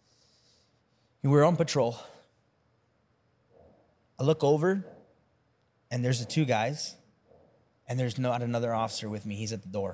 We were on patrol. I look over, and there's the two guys, and there's not another officer with me. He's at the door.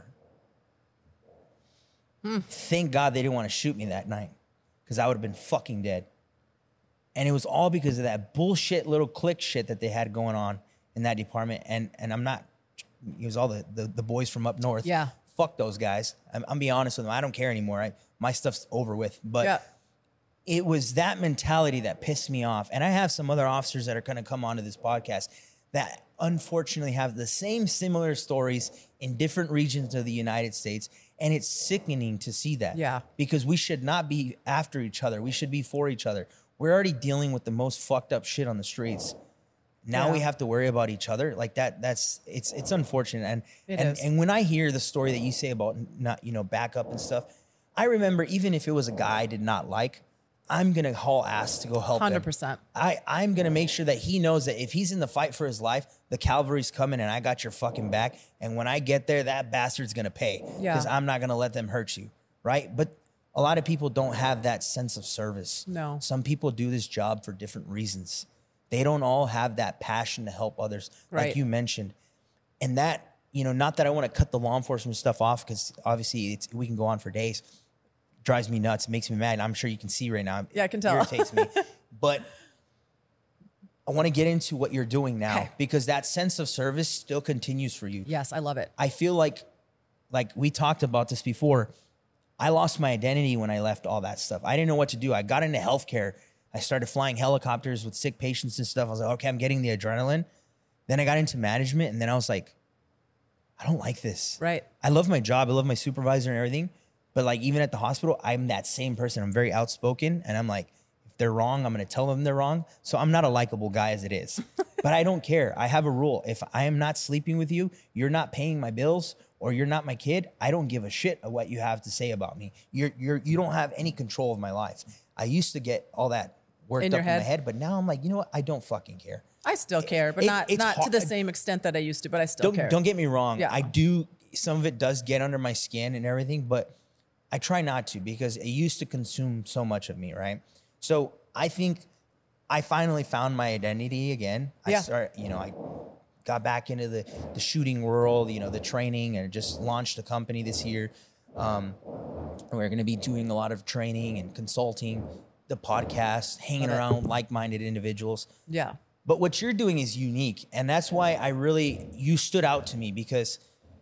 Hmm. Thank God they didn't want to shoot me that night, because I would have been fucking dead. And it was all because of that bullshit little clique shit that they had going on in that department. And and I'm not, it was all the, the, the boys from up north. Yeah. Fuck those guys. I'm, I'm being honest with them. I don't care anymore. I, my stuff's over with. But Yeah. it was that mentality that pissed me off. And I have some other officers that are going to come onto this podcast that unfortunately have the same similar stories in different regions of the United States. And it's sickening to see that. Yeah. Because we should not be after each other. We should be for each other. We're already dealing with the most fucked up shit on the streets. now Yeah. we have to worry about each other like that. That's it's it's unfortunate. And It and, is. and when I hear the story that you say about not, you know, backup and stuff, I remember even if it was a guy I did not like, I'm gonna haul ass to go help him. one hundred percent. I, I'm gonna make sure that he knows that if he's in the fight for his life, the cavalry's coming and I got your fucking back. And when I get there, that bastard's gonna pay. Yeah. Because I'm not gonna let them hurt you. Right. But a lot of people don't have that sense of service. No. Some people do this job for different reasons. They don't all have that passion to help others, Right. like you mentioned. And that, you know, not that I want to cut the law enforcement stuff off, because obviously it's, we can go on for days. Drives me nuts, makes me mad. I'm sure you can see right now. Yeah, I can tell. Irritates me. But I want to get into what you're doing now, Okay. because that sense of service still continues for you. Yes, I love it. I feel like, like we talked about this before, I lost my identity when I left all that stuff. I didn't know what to do. I got into healthcare. I started flying helicopters with sick patients and stuff. I was like, okay, I'm getting the adrenaline. Then I got into management, and then I was like, I don't like this. Right. I love my job. I love my supervisor and everything. But like, even at the hospital, I'm that same person. I'm very outspoken, and I'm like, if they're wrong, I'm going to tell them they're wrong. So I'm not a likable guy as it is, but I don't care. I have a rule. If I am not sleeping with you, you're not paying my bills, or you're not my kid, I don't give a shit of what you have to say about me. You're, you're, you don't have any control of my life. I used to get all that worked In up your in my head? head, but now I'm like, you know what? I don't fucking care. I still care, but it- not it's not to hard- the same extent that I used to, but I still Don't, care. don't get me wrong. Yeah. I do. Some of it does get under my skin and everything, but I try not to, because it used to consume so much of me, right? So I think I finally found my identity again. I Yeah. start, you know, I got back into the, the shooting world, you know, the training, and just launched a company this year. Um, we're going to be doing a lot of training and consulting, the podcast, hanging Love it. around like-minded individuals. Yeah. But what you're doing is unique. And that's why I really, you stood out to me, because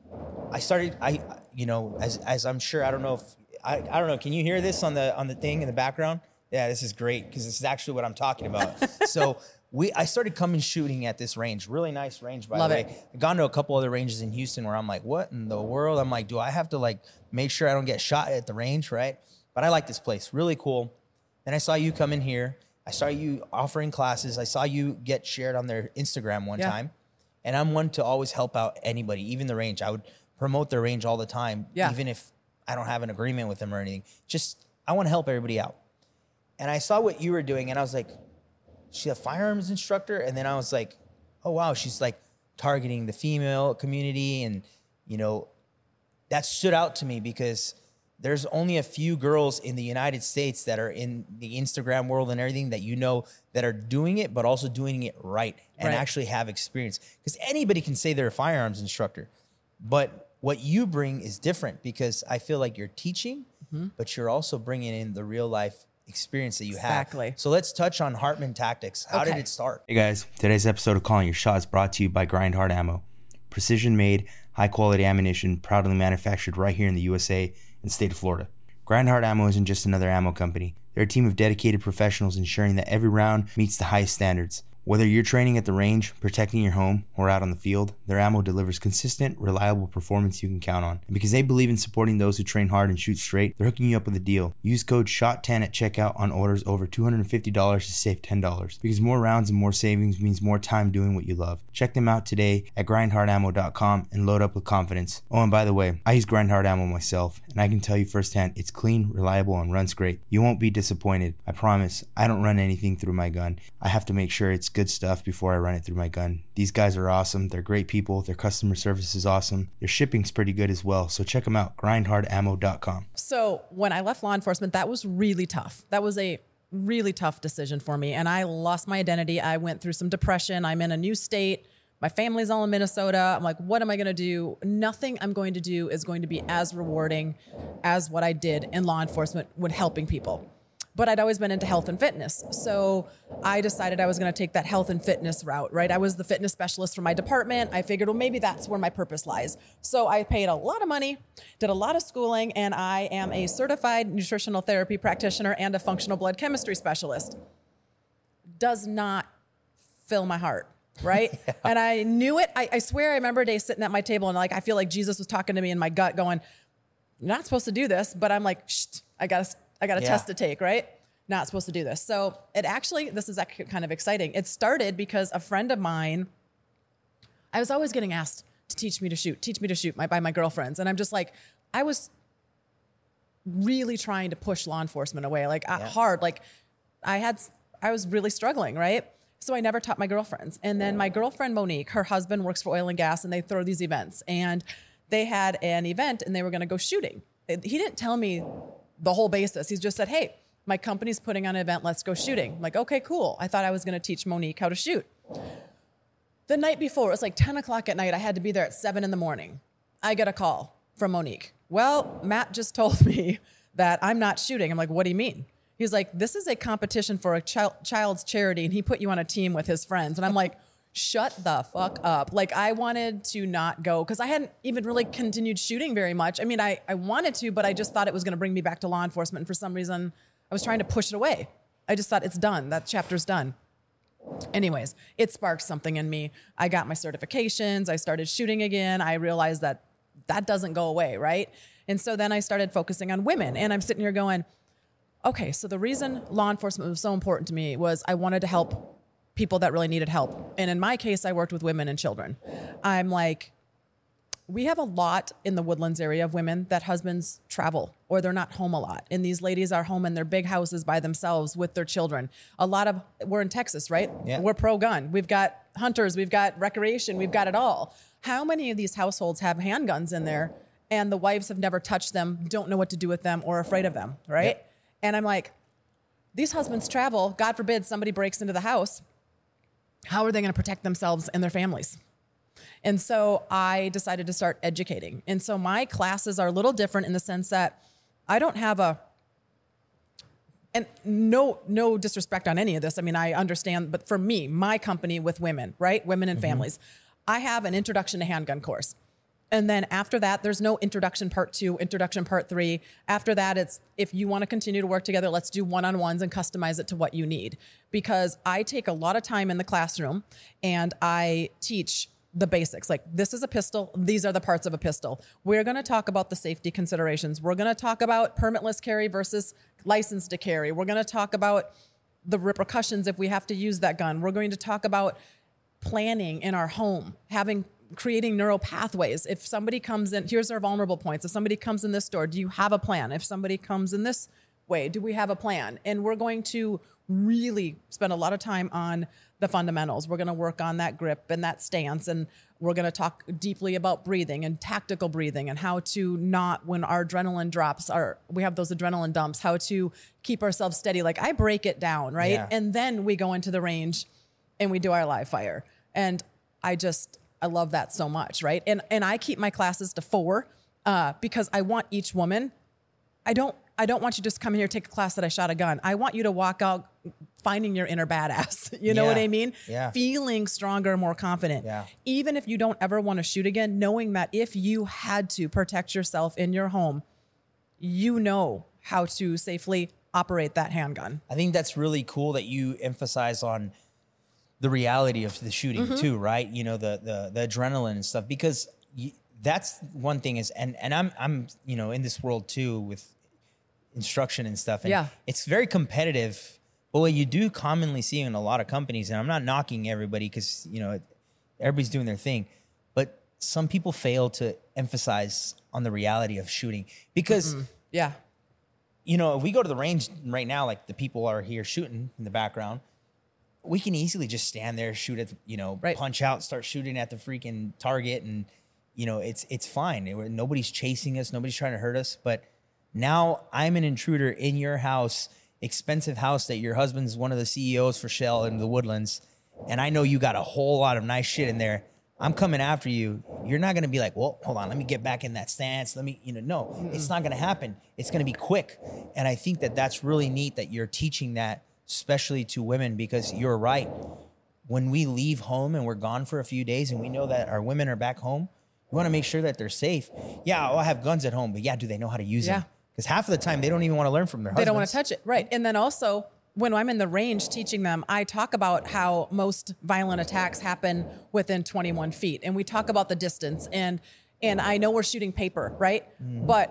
I started, I, you know, as, as I'm sure, I don't know if, I, I don't know. Can you hear this on the, on the thing in the background? Yeah, this is great, because this is actually what I'm talking about. So we, I started coming shooting at this range, really nice range, by Love the it. way. I've gone to a couple other ranges in Houston where I'm like, what in the world? I'm like, do I have to like make sure I don't get shot at the range, right? But I like this place, really cool. Then I saw you come in here. I saw you offering classes. I saw you get shared on their Instagram one Yeah. time. And I'm one to always help out anybody, even the range. I would promote their range all the time, Yeah. even if I don't have an agreement with them or anything. Just, I want to help everybody out. And I saw what you were doing, and I was like, she's a firearms instructor? And then I was like, oh, wow, she's like targeting the female community. And, you know, that stood out to me, because there's only a few girls in the United States that are in the Instagram world and everything that you know that are doing it, but also doing it right and Right. actually have experience. Because anybody can say they're a firearms instructor, but what you bring is different, because I feel like you're teaching, Mm-hmm. but you're also bringing in the real life experience that you Exactly. have. So let's touch on Hartman Tactics. How did Okay. it start? Hey guys, today's episode of Calling Your Shot is brought to you by Grind Hard Ammo. Precision made, high quality ammunition, proudly manufactured right here in the U S A and state of Florida. Grind Hard Ammo isn't just another ammo company. They're a team of dedicated professionals ensuring that every round meets the highest standards. Whether you're training at the range, protecting your home, or out on the field, their ammo delivers consistent, reliable performance you can count on. And because they believe in supporting those who train hard and shoot straight, they're hooking you up with a deal. Use code S H O T ten at checkout on orders over two hundred fifty dollars to save ten dollars. Because more rounds and more savings means more time doing what you love. Check them out today at grind hard ammo dot com and load up with confidence. Oh, and by the way, I use Grind Hard Ammo myself, and I can tell you firsthand, it's clean, reliable, and runs great. You won't be disappointed. I promise. I don't run anything through my gun. I have to make sure it's good stuff before I run it through my gun. These guys are awesome. They're great people. Their customer service is awesome. Their shipping's pretty good as well. So check them out, grind hard ammo dot com. So when I left law enforcement, that was really tough. That was a really tough decision for me. And I lost my identity. I went through some depression. I'm in a new state. My family's all in Minnesota. I'm like, what am I going to do? Nothing I'm going to do is going to be as rewarding as what I did in law enforcement when helping people. But I'd always been into health and fitness. So I decided I was going to take that health and fitness route, right? I was the fitness specialist for my department. I figured, well, maybe that's where my purpose lies. So I paid a lot of money, did a lot of schooling, and I am a certified nutritional therapy practitioner and a functional blood chemistry specialist. Does not fill my heart, right? Yeah. And I knew it. I, I swear I remember a day sitting at my table and like, I feel like Jesus was talking to me in my gut going, you're not supposed to do this, but I'm like, shh, I got to I got a Yeah. test to take, right? not supposed to do this. So it actually, this is actually kind of exciting. It started because a friend of mine, I was always getting asked to teach me to shoot, teach me to shoot my, by my girlfriends. And I'm just like, I was really trying to push law enforcement away, like yeah. hard. Like I had, I was really struggling, right? So I never taught my girlfriends. And then my girlfriend, Monique, her husband works for oil and gas, and they throw these events. And they had an event and they were going to go shooting. He didn't tell me the whole basis. He just said, hey, my company's putting on an event. Let's go shooting. I'm like, okay, cool. I thought I was going to teach Monique how to shoot. The night before, it was like ten o'clock at night. I had to be there at seven in the morning. I get a call from Monique. Well, Matt just told me that I'm not shooting. I'm like, what do you mean? He's like, this is a competition for a child, child's charity, and he put you on a team with his friends. And I'm like, shut the fuck up. Like, I wanted to not go because I hadn't even really continued shooting very much. I mean, I, I wanted to, but I just thought it was going to bring me back to law enforcement. And for some reason, I was trying to push it away. I just thought it's done. That chapter's done. Anyways, it sparked something in me. I got my certifications. I started shooting again. I realized that that doesn't go away, right? And so then I started focusing on women. And I'm sitting here going, okay, so the reason law enforcement was so important to me was I wanted to help people that really needed help. And in my case, I worked with women and children. I'm like, we have a lot in the Woodlands area of women that husbands travel or they're not home a lot. And these ladies are home in their big houses by themselves with their children. A lot of, we're in Texas, right? Yeah. We're pro-gun. We've got hunters, we've got recreation, we've got it all. How many of these households have handguns in there and the wives have never touched them, don't know what to do with them, or afraid of them, right? Yep. And I'm like, these husbands travel, God forbid somebody breaks into the house. How are they going to protect themselves and their families? And so I decided to start educating. And so my classes are a little different in the sense that I don't have a, and no, no disrespect on any of this. I mean, I understand, but for me, my company with women, right? Women and mm-hmm. families, I have an introduction to handgun course. And then after that, there's no introduction part two, introduction part three. After that, it's if you want to continue to work together, let's do one-on-ones and customize it to what you need. Because I take a lot of time in the classroom and I teach the basics. Like, this is a pistol. These are the parts of a pistol. We're going to talk about the safety considerations. We're going to talk about permitless carry versus license to carry. We're going to talk about the repercussions if we have to use that gun. We're going to talk about planning in our home, having creating neural pathways. If somebody comes in, here's our vulnerable points. If somebody comes in this door, do you have a plan? If somebody comes in this way, do we have a plan? And we're going to really spend a lot of time on the fundamentals. We're going to work on that grip and that stance. And we're going to talk deeply about breathing and tactical breathing and how to not, when our adrenaline drops, our, we have those adrenaline dumps, how to keep ourselves steady. Like, I break it down, right? Yeah. And then we go into the range and we do our live fire. And I just, I love that so much, right? And and I keep my classes to four uh, because I want each woman. I don't I don't want you to just come here, take a class that I shot a gun. I want you to walk out finding your inner badass. You know yeah. what I mean? Yeah. Feeling stronger, more confident. Yeah. Even if you don't ever want to shoot again, knowing that if you had to protect yourself in your home, you know how to safely operate that handgun. I think that's really cool that you emphasize on the reality of the shooting mm-hmm. too, right? You know, the the the adrenaline and stuff, because you, that's one thing is, and and I'm I'm you know in this world too with instruction and stuff, and yeah. it's very competitive. But what you do commonly see in a lot of companies, and I'm not knocking everybody because you know everybody's doing their thing, but some people fail to emphasize on the reality of shooting because mm-hmm. yeah, you know, if we go to the range right now, like the people are here shooting in the background, we can easily just stand there, shoot at, the, you know, right. punch out, start shooting at the freaking target. And, you know, it's, it's fine. It, nobody's chasing us. Nobody's trying to hurt us. But now I'm an intruder in your house, expensive house that your husband's one of the C E Os for Shell in the Woodlands. And I know you got a whole lot of nice shit in there. I'm coming after you. You're not going to be like, well, hold on, let me get back in that stance. Let me, you know, no, mm-hmm. it's not going to happen. It's going to be quick. And I think that that's really neat that you're teaching that, especially to women, because you're right. When we leave home and we're gone for a few days and we know that our women are back home, we want to make sure that they're safe. Yeah, oh, I have guns at home, but yeah, do they know how to use yeah. them? Because half of the time they don't even want to learn from their husbands. They don't want to touch it, right. And then also, when I'm in the range teaching them, I talk about how most violent attacks happen within twenty-one feet. And we talk about the distance. And and I know we're shooting paper, right? Mm. But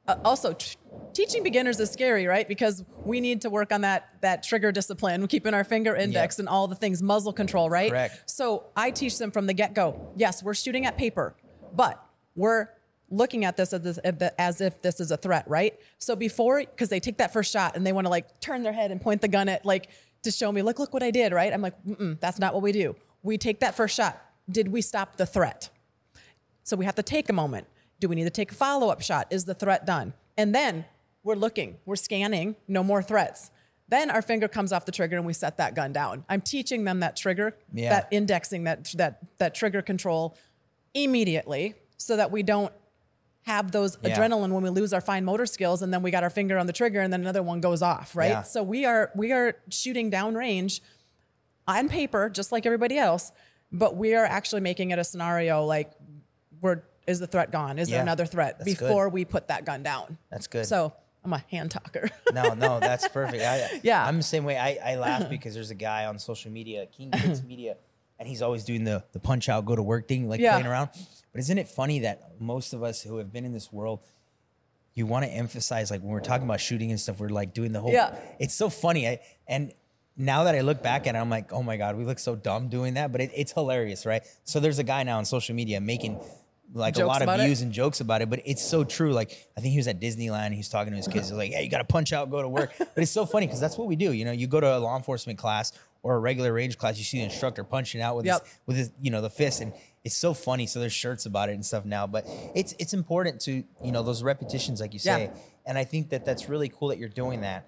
uh, also t- teaching beginners is scary, right? Because we need to work on that that trigger discipline, keeping our finger index Yep. and all the things, muzzle control, right? Correct. So I teach them from the get-go. Yes, we're shooting at paper, but we're looking at this as, this as if this is a threat, right? So before, because they take that first shot and they want to like turn their head and point the gun at like to show me, look, look what I did, right? I'm like, mm-mm, that's not what we do. We take that first shot. Did we stop the threat? So we have to take a moment. Do we need to take a follow-up shot? Is the threat done? And then we're looking, we're scanning, no more threats. Then our finger comes off the trigger and we set that gun down. I'm teaching them that trigger, Yeah. that indexing, that that that trigger control immediately so that we don't have those Yeah. adrenaline when we lose our fine motor skills and then we got our finger on the trigger and then another one goes off, right? Yeah. So we are we are shooting downrange on paper, just like everybody else, but we are actually making it a scenario like we're is the threat gone? Is there Yeah. another threat That's good. before we put that gun down? That's good. So I'm a hand talker. No, no, that's perfect. I, Yeah. I'm the same way. I, I laugh because there's a guy on social media, King Kids Media, and he's always doing the the punch out, go to work thing, like Yeah. playing around. But isn't it funny that most of us who have been in this world, you want to emphasize, like when we're talking about shooting and stuff, we're like doing the whole. Yeah. It's so funny. I, and now that I look back at it, I'm like, oh my God, we look so dumb doing that. But it, it's hilarious, right? So there's a guy now on social media making like Jokes a lot of about it? views and jokes about it, but it's so true. Like I think he was at Disneyland and he's talking to his kids. He's like, "Hey, you got to punch out, go to work." But it's so funny because that's what we do. You know, you go to a law enforcement class or a regular range class, you see the instructor punching out with Yep. his, with his, you know, the fist, and it's so funny. So there's shirts about it and stuff now, but it's it's important to, you know, those repetitions, like you say, Yeah. and I think that that's really cool that you're doing that.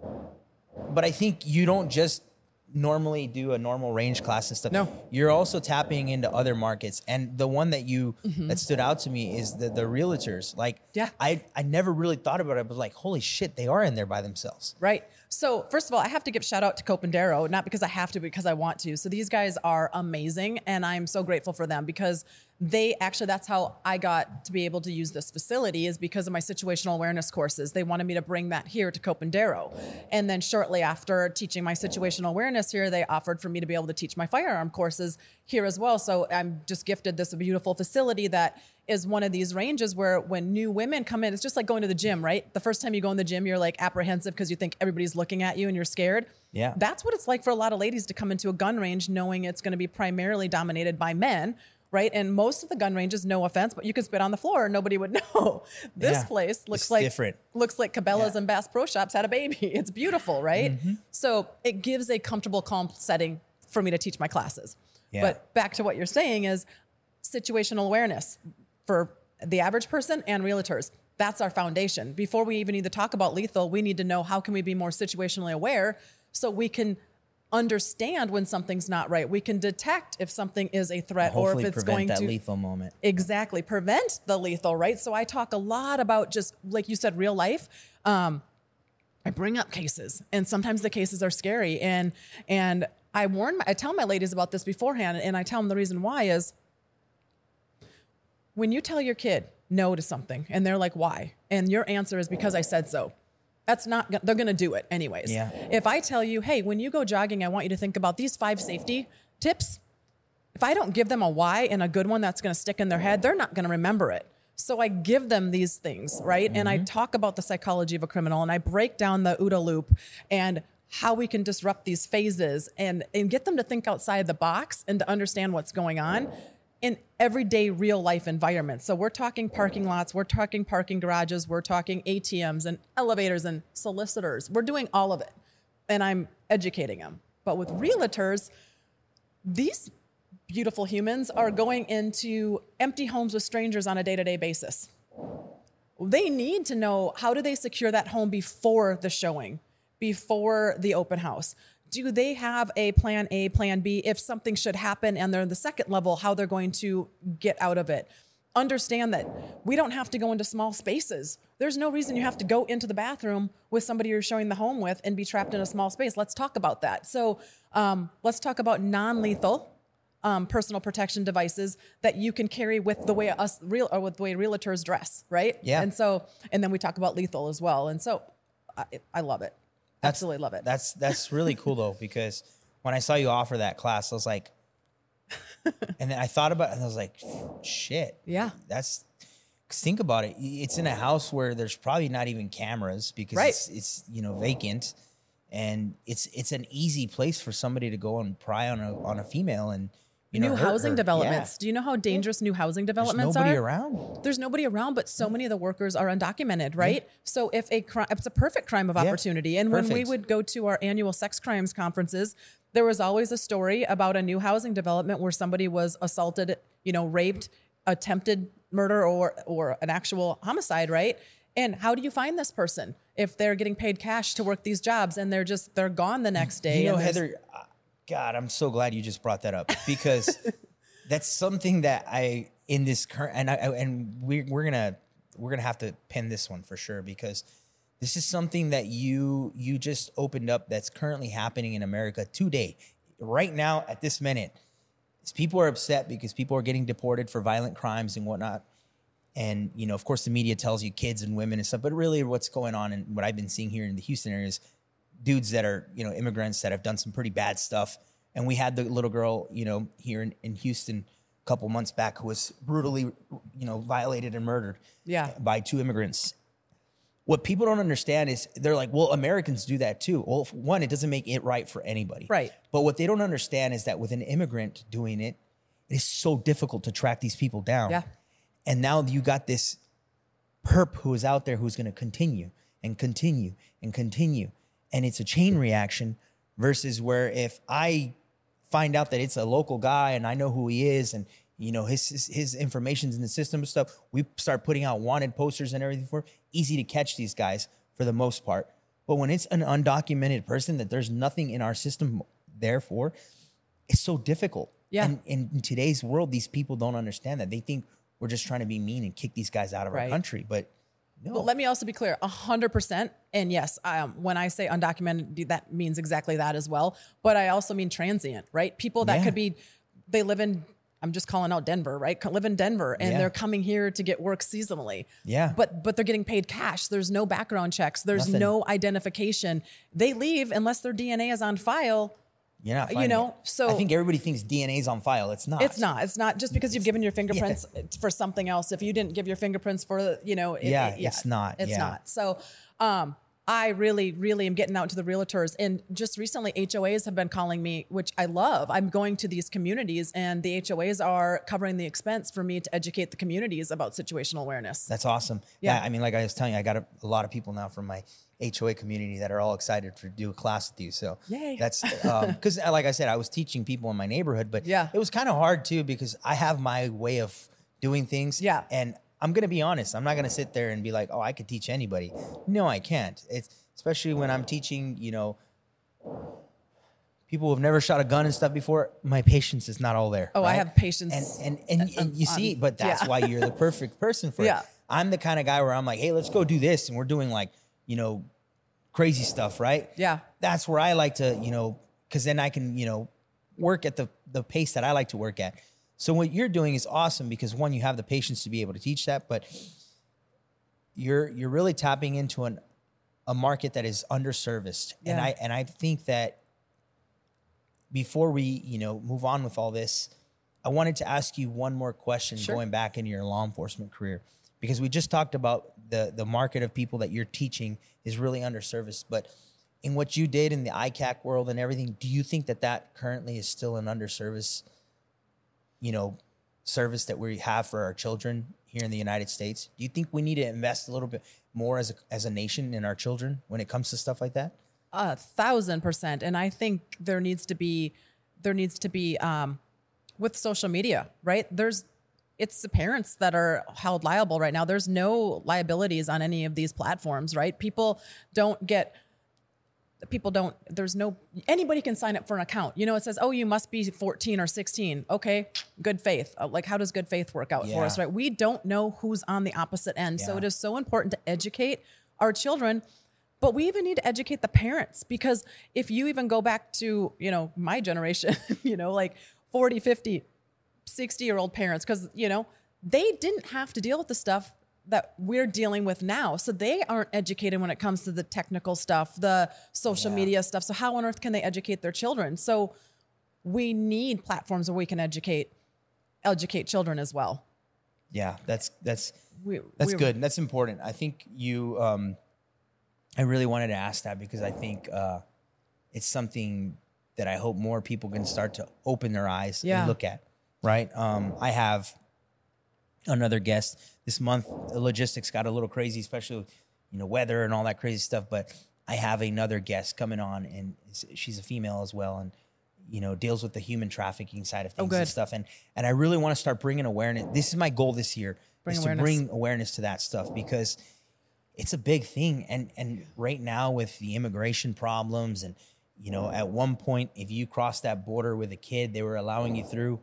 But I think you don't just normally do a normal range class and stuff. No. You're also tapping into other markets. And the one that you Mm-hmm. that stood out to me is the the realtors. Like Yeah. I I never really thought about it, but like, holy shit, they are in there by themselves. Right. So first of all, I have to give shout out to Copandero, not because I have to, because I want to. So these guys are amazing, and I'm so grateful for them because they actually, that's how I got to be able to use this facility, is because of my situational awareness courses. They wanted me to bring that here to Copandero. And then shortly after teaching my situational awareness here, they offered for me to be able to teach my firearm courses here as well. So I'm just gifted this beautiful facility that is one of these ranges where when new women come in, it's just like going to the gym, right? The first time you go in the gym, you're like apprehensive because you think everybody's looking at you and you're scared. Yeah. That's what it's like for a lot of ladies to come into a gun range knowing it's going to be primarily dominated by men, right? And most of the gun ranges, no offense, but you can spit on the floor and nobody would know. This Yeah. place looks It's like different. looks like Cabela's Yeah. and Bass Pro Shops had a baby. It's beautiful, right? So it gives a comfortable, calm setting for me to teach my classes. Yeah. But back to what you're saying is situational awareness for the average person and realtors. That's our foundation. Before we even need to talk about lethal, we need to know how can we be more situationally aware so we can understand when something's not right. We can detect if something is a threat or Hopefully if it's prevent going that to lethal moment. exactly prevent the lethal, right? So I talk a lot about just like you said, real life. Um, I bring up cases, and sometimes the cases are scary, and and I warn, my, I tell my ladies about this beforehand, and I tell them the reason why is when you tell your kid no to something, and they're like, "Why?" and your answer is because I said so. That's not, they're going to do it anyways. Yeah. If I tell you, hey, when you go jogging, I want you to think about these five safety tips. If I don't give them a why and a good one that's going to stick in their head, they're not going to remember it. So I give them these things, right? And I talk about the psychology of a criminal, and I break down the OODA loop and how we can disrupt these phases and, and get them to think outside the box and to understand what's going on in everyday real life environments. So we're talking parking lots, we're talking parking garages, we're talking A T Ms and elevators and solicitors. We're doing all of it. And I'm educating them. But with realtors, these beautiful humans are going into empty homes with strangers on a day-to-day basis. They need to know, how do they secure that home before the showing, before the open house? Do they have a plan A, plan B, if something should happen and they're in the second level, how they're going to get out of it? Understand that we don't have to go into small spaces. There's no reason you have to go into the bathroom with somebody you're showing the home with and be trapped in a small space. Let's talk about that. So um, let's talk about non-lethal um, personal protection devices that you can carry with the way us real or with the way realtors dress, right? Yeah. And so, and then we talk about lethal as well. And so I, I love it. That's, Absolutely love it. That's that's really cool though, because when I saw you offer that class, I was like, and then I thought about it and I was like, shit. Yeah. That's 'Cause think about it. It's in a house where there's probably not even cameras because Right. it's, it's, you know, vacant, and it's, it's an easy place for somebody to go and pry on a, on a female and, you know, New hurt housing her. developments. Yeah. Do you know how dangerous new housing There's developments nobody are? around. There's nobody around, but so many of the workers are undocumented, right? So if a crime, it's a perfect crime of Yeah. opportunity. And when we Perfect. would go to our annual sex crimes conferences, there was always a story about a new housing development where somebody was assaulted, you know, raped, attempted murder, or or an actual homicide, right? And how do you find this person if they're getting paid cash to work these jobs and they're just they're gone the next day? You know, and there's- Heather, uh, God, I'm so glad you just brought that up because that's something that I in this current and I I- and we we're gonna we're gonna have to pin this one for sure because this is something that you you just opened up that's currently happening in America today, right now at this minute. Is people are upset because people are getting deported for violent crimes and whatnot. And, you know, of course, the media tells you kids and women and stuff, but really what's going on and what I've been seeing here in the Houston area is dudes that are, you know, immigrants that have done some pretty bad stuff. And we had the little girl, you know, here in, in Houston a couple months back who was brutally, you know, violated and murdered Yeah. by two immigrants. What people don't understand is they're like, well, Americans do that too. Well, for one, it doesn't make it right for anybody. Right. But what they don't understand is that with an immigrant doing it, it is so difficult to track these people down. Yeah. And now you got this perp who is out there who's going to continue and continue and continue. And it's a chain reaction versus where if I find out that it's a local guy and I know who he is and, you know, his his, his information's in the system and stuff, we start putting out wanted posters and everything for easy to catch these guys for the most part. But when it's an undocumented person that there's nothing in our system there for, it's so difficult. Yeah. And, and in today's world, these people don't understand that. They think we're just trying to be mean and kick these guys out of Right. our country. But no. But let me also be clear, a hundred percent. And yes, um, when I say undocumented, that means exactly that as well. But I also mean transient, right? People that Yeah. could be, they live in, I'm just calling out Denver, right? Co- Live in Denver and Yeah. they're coming here to get work seasonally. Yeah. But but they're getting paid cash. There's no background checks. There's Nothing. no identification. They leave unless their D N A is on file. You're not you finding know, it. so- I think everybody thinks D N A is on file. It's not. It's not. It's not just because you've given your fingerprints for something else. If you didn't give your fingerprints for, you know, it, Yeah, it- it's not. It's Yeah. not. So, um, I really, really am getting out to the realtors, and just recently, H O As have been calling me, which I love. I'm going to these communities, and the H O As are covering the expense for me to educate the communities about situational awareness. That's awesome. Yeah. Yeah. I mean, like I was telling you, I got a, a lot of people now from my H O A community that are all excited to do a class with you. So Yay. that's because, like I said, I was teaching people in my neighborhood, but Yeah. it was kind of hard too because I have my way of doing things. Yeah. And I'm gonna be honest. I'm not gonna sit there and be like, oh, I could teach anybody. No, I can't. It's especially when I'm teaching, you know, people who have never shot a gun and stuff before. My patience is not all there. Oh, I right? have patience And and and, and you see, but that's yeah. why you're the perfect person for Yeah. it. I'm the kind of guy where I'm like, hey, let's go do this, and we're doing like, you know, crazy stuff, right? Yeah. That's where I like to, you know, because then I can, you know, work at the the pace that I like to work at. So what you're doing is awesome because one, you have the patience to be able to teach that, but you're you're really tapping into an a market that is underserviced. And Yeah. I and I think that before we, you know, move on with all this, I wanted to ask you one more question Sure. going back into your law enforcement career. Because we just talked about the the market of people that you're teaching is really underserviced, but in what you did in the I C A C world and everything, do you think that that currently is still an underserviced, you know, service that we have for our children here in the United States? Do you think we need to invest a little bit more as a, as a nation in our children when it comes to stuff like that? A thousand percent. And I think there needs to be, there needs to be, um, with social media, right? There's, it's the parents that are held liable right now. There's no liabilities on any of these platforms, right? People don't get, people don't, there's no, anybody can sign up for an account. You know, it says, oh, you must be fourteen or sixteen. Okay, good faith. Uh, Like, how does good faith work out for Yeah. us, right? We don't know who's on the opposite end. So Yeah. it is so important to educate our children. But we even need to educate the parents, because if you even go back to, you know, my generation, you know, like forty, fifty, sixty year old parents, because, you know, they didn't have to deal with the stuff that we're dealing with now. So they aren't educated when it comes to the technical stuff, the social Yeah. media stuff. So how on earth can they educate their children? So we need platforms where we can educate, educate children as well. Yeah, that's that's We, that's we- good. That's important. I think you. Um, I really wanted to ask that because I think uh, it's something that I hope more people can start to open their eyes Yeah. and look at. Right. Um, I have another guest this month. The logistics got a little crazy, especially with, you know, weather and all that crazy stuff. But I have another guest coming on, and she's a female as well, and you know, deals with the human trafficking side of things good. and stuff. And and I really want to start bringing awareness. This is my goal this year, Bring is awareness. to bring awareness to that stuff because it's a big thing. And and right now with the immigration problems, and you know, at one point, if you crossed that border with a kid, they were allowing you through.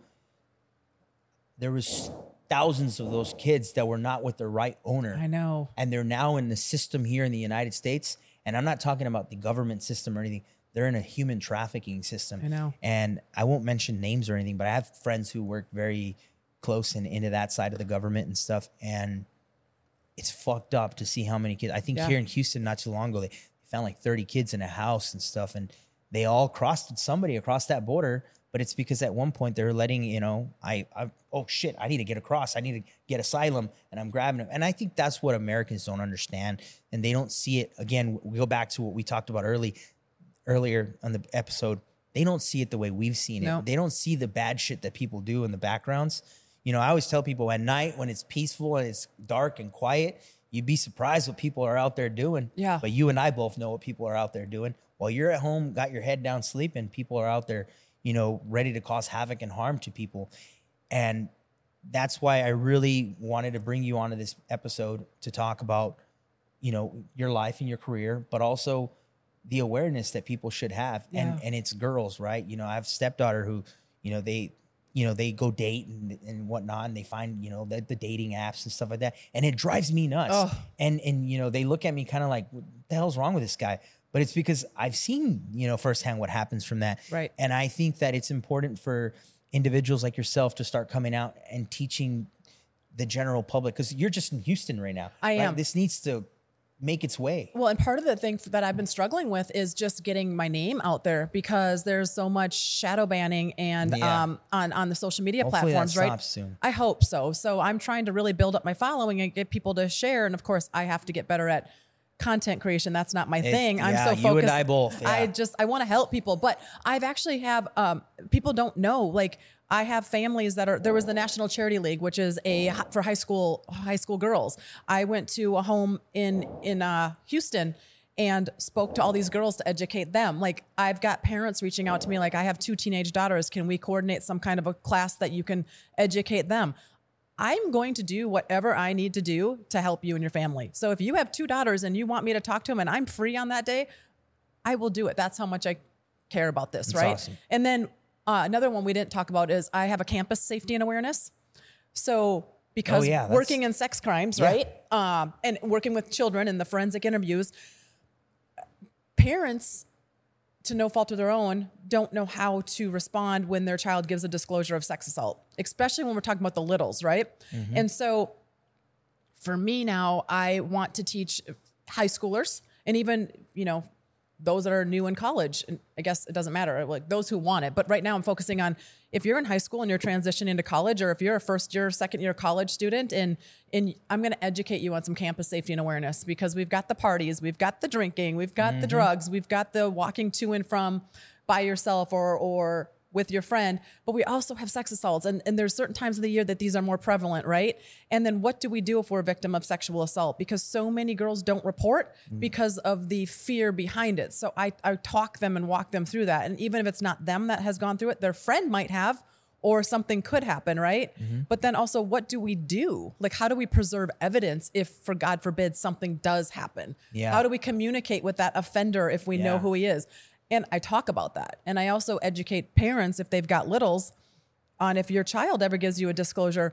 There was thousands of those kids that were not with their right owner. I know. And they're now in the system here in the United States. And I'm not talking about the government system or anything. They're in a human trafficking system. I know. And I won't mention names or anything, but I have friends who work very close and into that side of the government and stuff. And it's fucked up to see how many kids. I think Yeah. here in Houston, not too long ago, they found like thirty kids in a house and stuff. And they all crossed with somebody across that border. But it's because at one point they were letting, you know, I, I, oh shit, I need to get across. I need to get asylum, and I'm grabbing them. And I think that's what Americans don't understand. And they don't see it. Again, we go back to what we talked about early, earlier on the episode. They don't see it the way we've seen it. No. They don't see the bad shit that people do in the backgrounds. You know, I always tell people at night when it's peaceful and it's dark and quiet, you'd be surprised what people are out there doing. Yeah. But you and I both know what people are out there doing. While you're at home, got your head down sleeping, people are out there, you know, ready to cause havoc and harm to people. And that's why I really wanted to bring you onto this episode to talk about, you know, your life and your career, but also the awareness that people should have. Yeah. And and it's girls, right? You know, I have a stepdaughter who, you know, they, you know, they go date and, and whatnot, and they find, you know, the, the dating apps and stuff like that. And it drives me nuts. Oh. And, and, you know, they look at me kind of like, what the hell's wrong with this guy? But it's because I've seen, you know, firsthand what happens from that. Right. And I think that it's important for individuals like yourself to start coming out and teaching the general public, because you're just in Houston right now. I right? am. This needs to make its way. Well, and part of the thing that I've been struggling with is just getting my name out there because there's so much shadow banning and Yeah. um, on on the social media Hopefully platforms, that right? stops soon. I hope so. So I'm trying to really build up my following and get people to share. And of course, I have to get better at content creation. That's not my thing. I'm yeah, so you and focused. I both, yeah. I just I want to help people, but I've actually have um, people don't know like. I have families that are, there was the National Charity League, which is a, for high school, high school girls. I went to a home in, in uh, Houston and spoke to all these girls to educate them. Like I've got parents reaching out to me, like I have two teenage daughters. Can we coordinate some kind of a class that you can educate them? I'm going to do whatever I need to do to help you and your family. So if you have two daughters and you want me to talk to them and I'm free on that day, I will do it. That's how much I care about this, That's right? awesome. And then uh, another one we didn't talk about is I have a campus safety and awareness. So because Oh, yeah, that's- working in sex crimes, Yeah. right? Um, and working with children in the forensic interviews, parents, to no fault of their own, don't know how to respond when their child gives a disclosure of sex assault, especially when we're talking about the littles, right? Mm-hmm. And so for me now, I want to teach high schoolers and even, you know, those that are new in college. And I guess it doesn't matter, like those who want it. But right now I'm focusing on if you're in high school and you're transitioning into college, or if you're a first year, second year college student, and, and I'm going to educate you on some campus safety and awareness, because we've got the parties, we've got the drinking, we've got the drugs, we've got the walking to and from by yourself or, or with your friend, but we also have sex assaults. And, and there's certain times of the year that these are more prevalent, right? And then what do we do if we're a victim of sexual assault? Because so many girls don't report because of the fear behind it. So I, I talk them and walk them through that. And even if it's not them that has gone through it, their friend might have, or something could happen, right? Mm-hmm. But then also, what do we do? Like, how do we preserve evidence if, for God forbid, something does happen? Yeah. How do we communicate with that offender if we know Yeah. who he is? And I talk about that. And I also educate parents, if they've got littles, on if your child ever gives you a disclosure,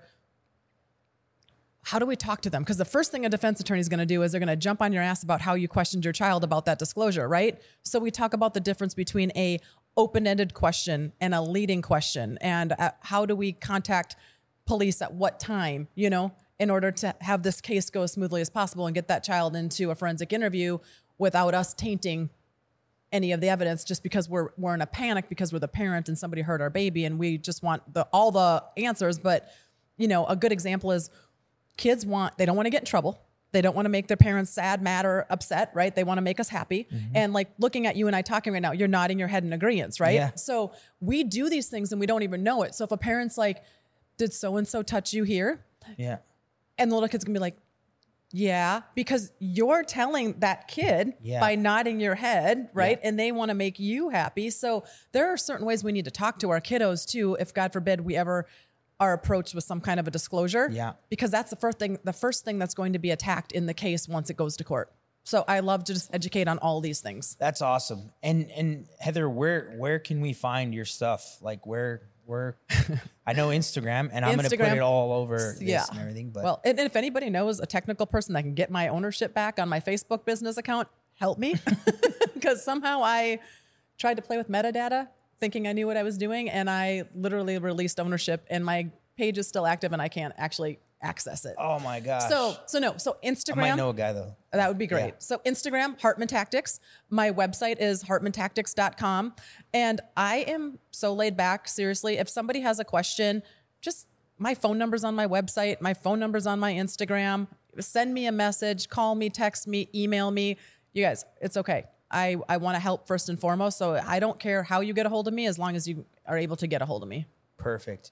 how do we talk to them? Because the first thing a defense attorney is going to do is they're going to jump on your ass about how you questioned your child about that disclosure, right? So we talk about the difference between a open-ended question and a leading question, and uh, how do we contact police at what time, you know, in order to have this case go as smoothly as possible and get that child into a forensic interview without us tainting any of the evidence, just because we're we're in a panic because we're the parent and somebody hurt our baby and we just want the all the answers. But you know, a good example is kids want, they don't want to get in trouble. They don't want to make their parents sad, mad, or upset, right? They want to make us happy. Mm-hmm. And like looking at you and I talking right now, you're nodding your head in agreement, right? Yeah. So we do these things and we don't even know it. So if a parent's like, did so-and-so touch you here? Yeah. And the little kid's gonna be like, yeah, because you're telling that kid yeah. by nodding your head, right? Yeah. And they want to make you happy. So there are certain ways we need to talk to our kiddos too, if God forbid we ever are approached with some kind of a disclosure. Yeah. Because that's the first thing, the first thing that's going to be attacked in the case once it goes to court. So I love to just educate on all these things. That's awesome. And and Heather, where where can we find your stuff? Like where where I know Instagram, and I'm going to put it all over this yeah. and everything. But well, and, and if anybody knows a technical person that can get my ownership back on my Facebook business account, help me, because somehow I tried to play with metadata, thinking I knew what I was doing, and I literally released ownership, and my page is still active, and I can't actually access it. Oh my gosh. So so no. So Instagram. I might know a guy though. That would be great. Yeah. So Instagram, Hartman Tactics. My website is hartman tactics dot com. And I am so laid back, seriously. If somebody has a question, just my phone number's on my website. My phone number's on my Instagram. Send me a message, call me, text me, email me. You guys, it's okay. I, I want to help first and foremost. So I don't care how you get a hold of me as long as you are able to get a hold of me. Perfect.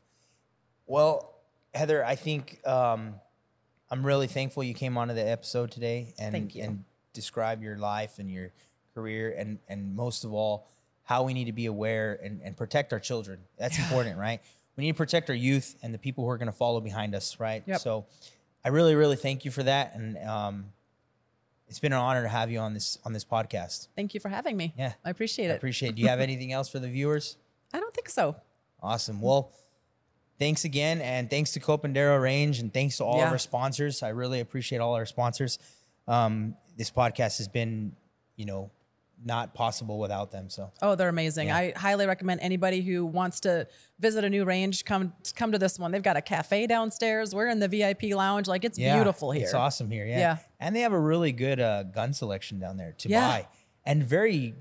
Well, Heather, I think um, I'm really thankful you came onto the episode today and Thank you. and describe your life and your career and and most of all how we need to be aware and, and protect our children. That's yeah. important, right? We need to protect our youth and the people who are going to follow behind us, right? Yep. So I really, really thank you for that, and um, it's been an honor to have you on this on this podcast. Thank you for having me. Yeah, I appreciate it. I appreciate it. Do you have anything else for the viewers? I don't think so. Awesome. Well, thanks again, and thanks to Copandero Range, and thanks to all yeah. of our sponsors. I really appreciate all our sponsors. Um, this podcast has been, you know, not possible without them. So, oh, they're amazing. Yeah. I highly recommend anybody who wants to visit a new range, come come to this one. They've got a cafe downstairs. We're in the V I P lounge. Like, it's yeah, beautiful here. It's awesome here. Yeah. Yeah. And they have a really good uh, gun selection down there to Yeah. buy, and very,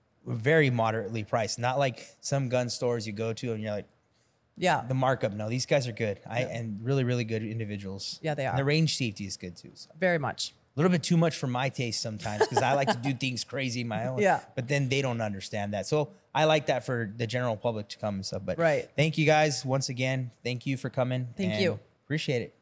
very moderately priced. Not like some gun stores you go to and you're like, Yeah. the markup. No, these guys are good. I Yeah. and really, really good individuals. Yeah, they And are. the range safety is good too. So. Very much. A little bit too much for my taste sometimes because I like to do things crazy my own. Yeah. But then they don't understand that. So I like that for the general public to come and stuff. But Right. thank you guys once again. Thank you for coming. Thank and you. Appreciate it.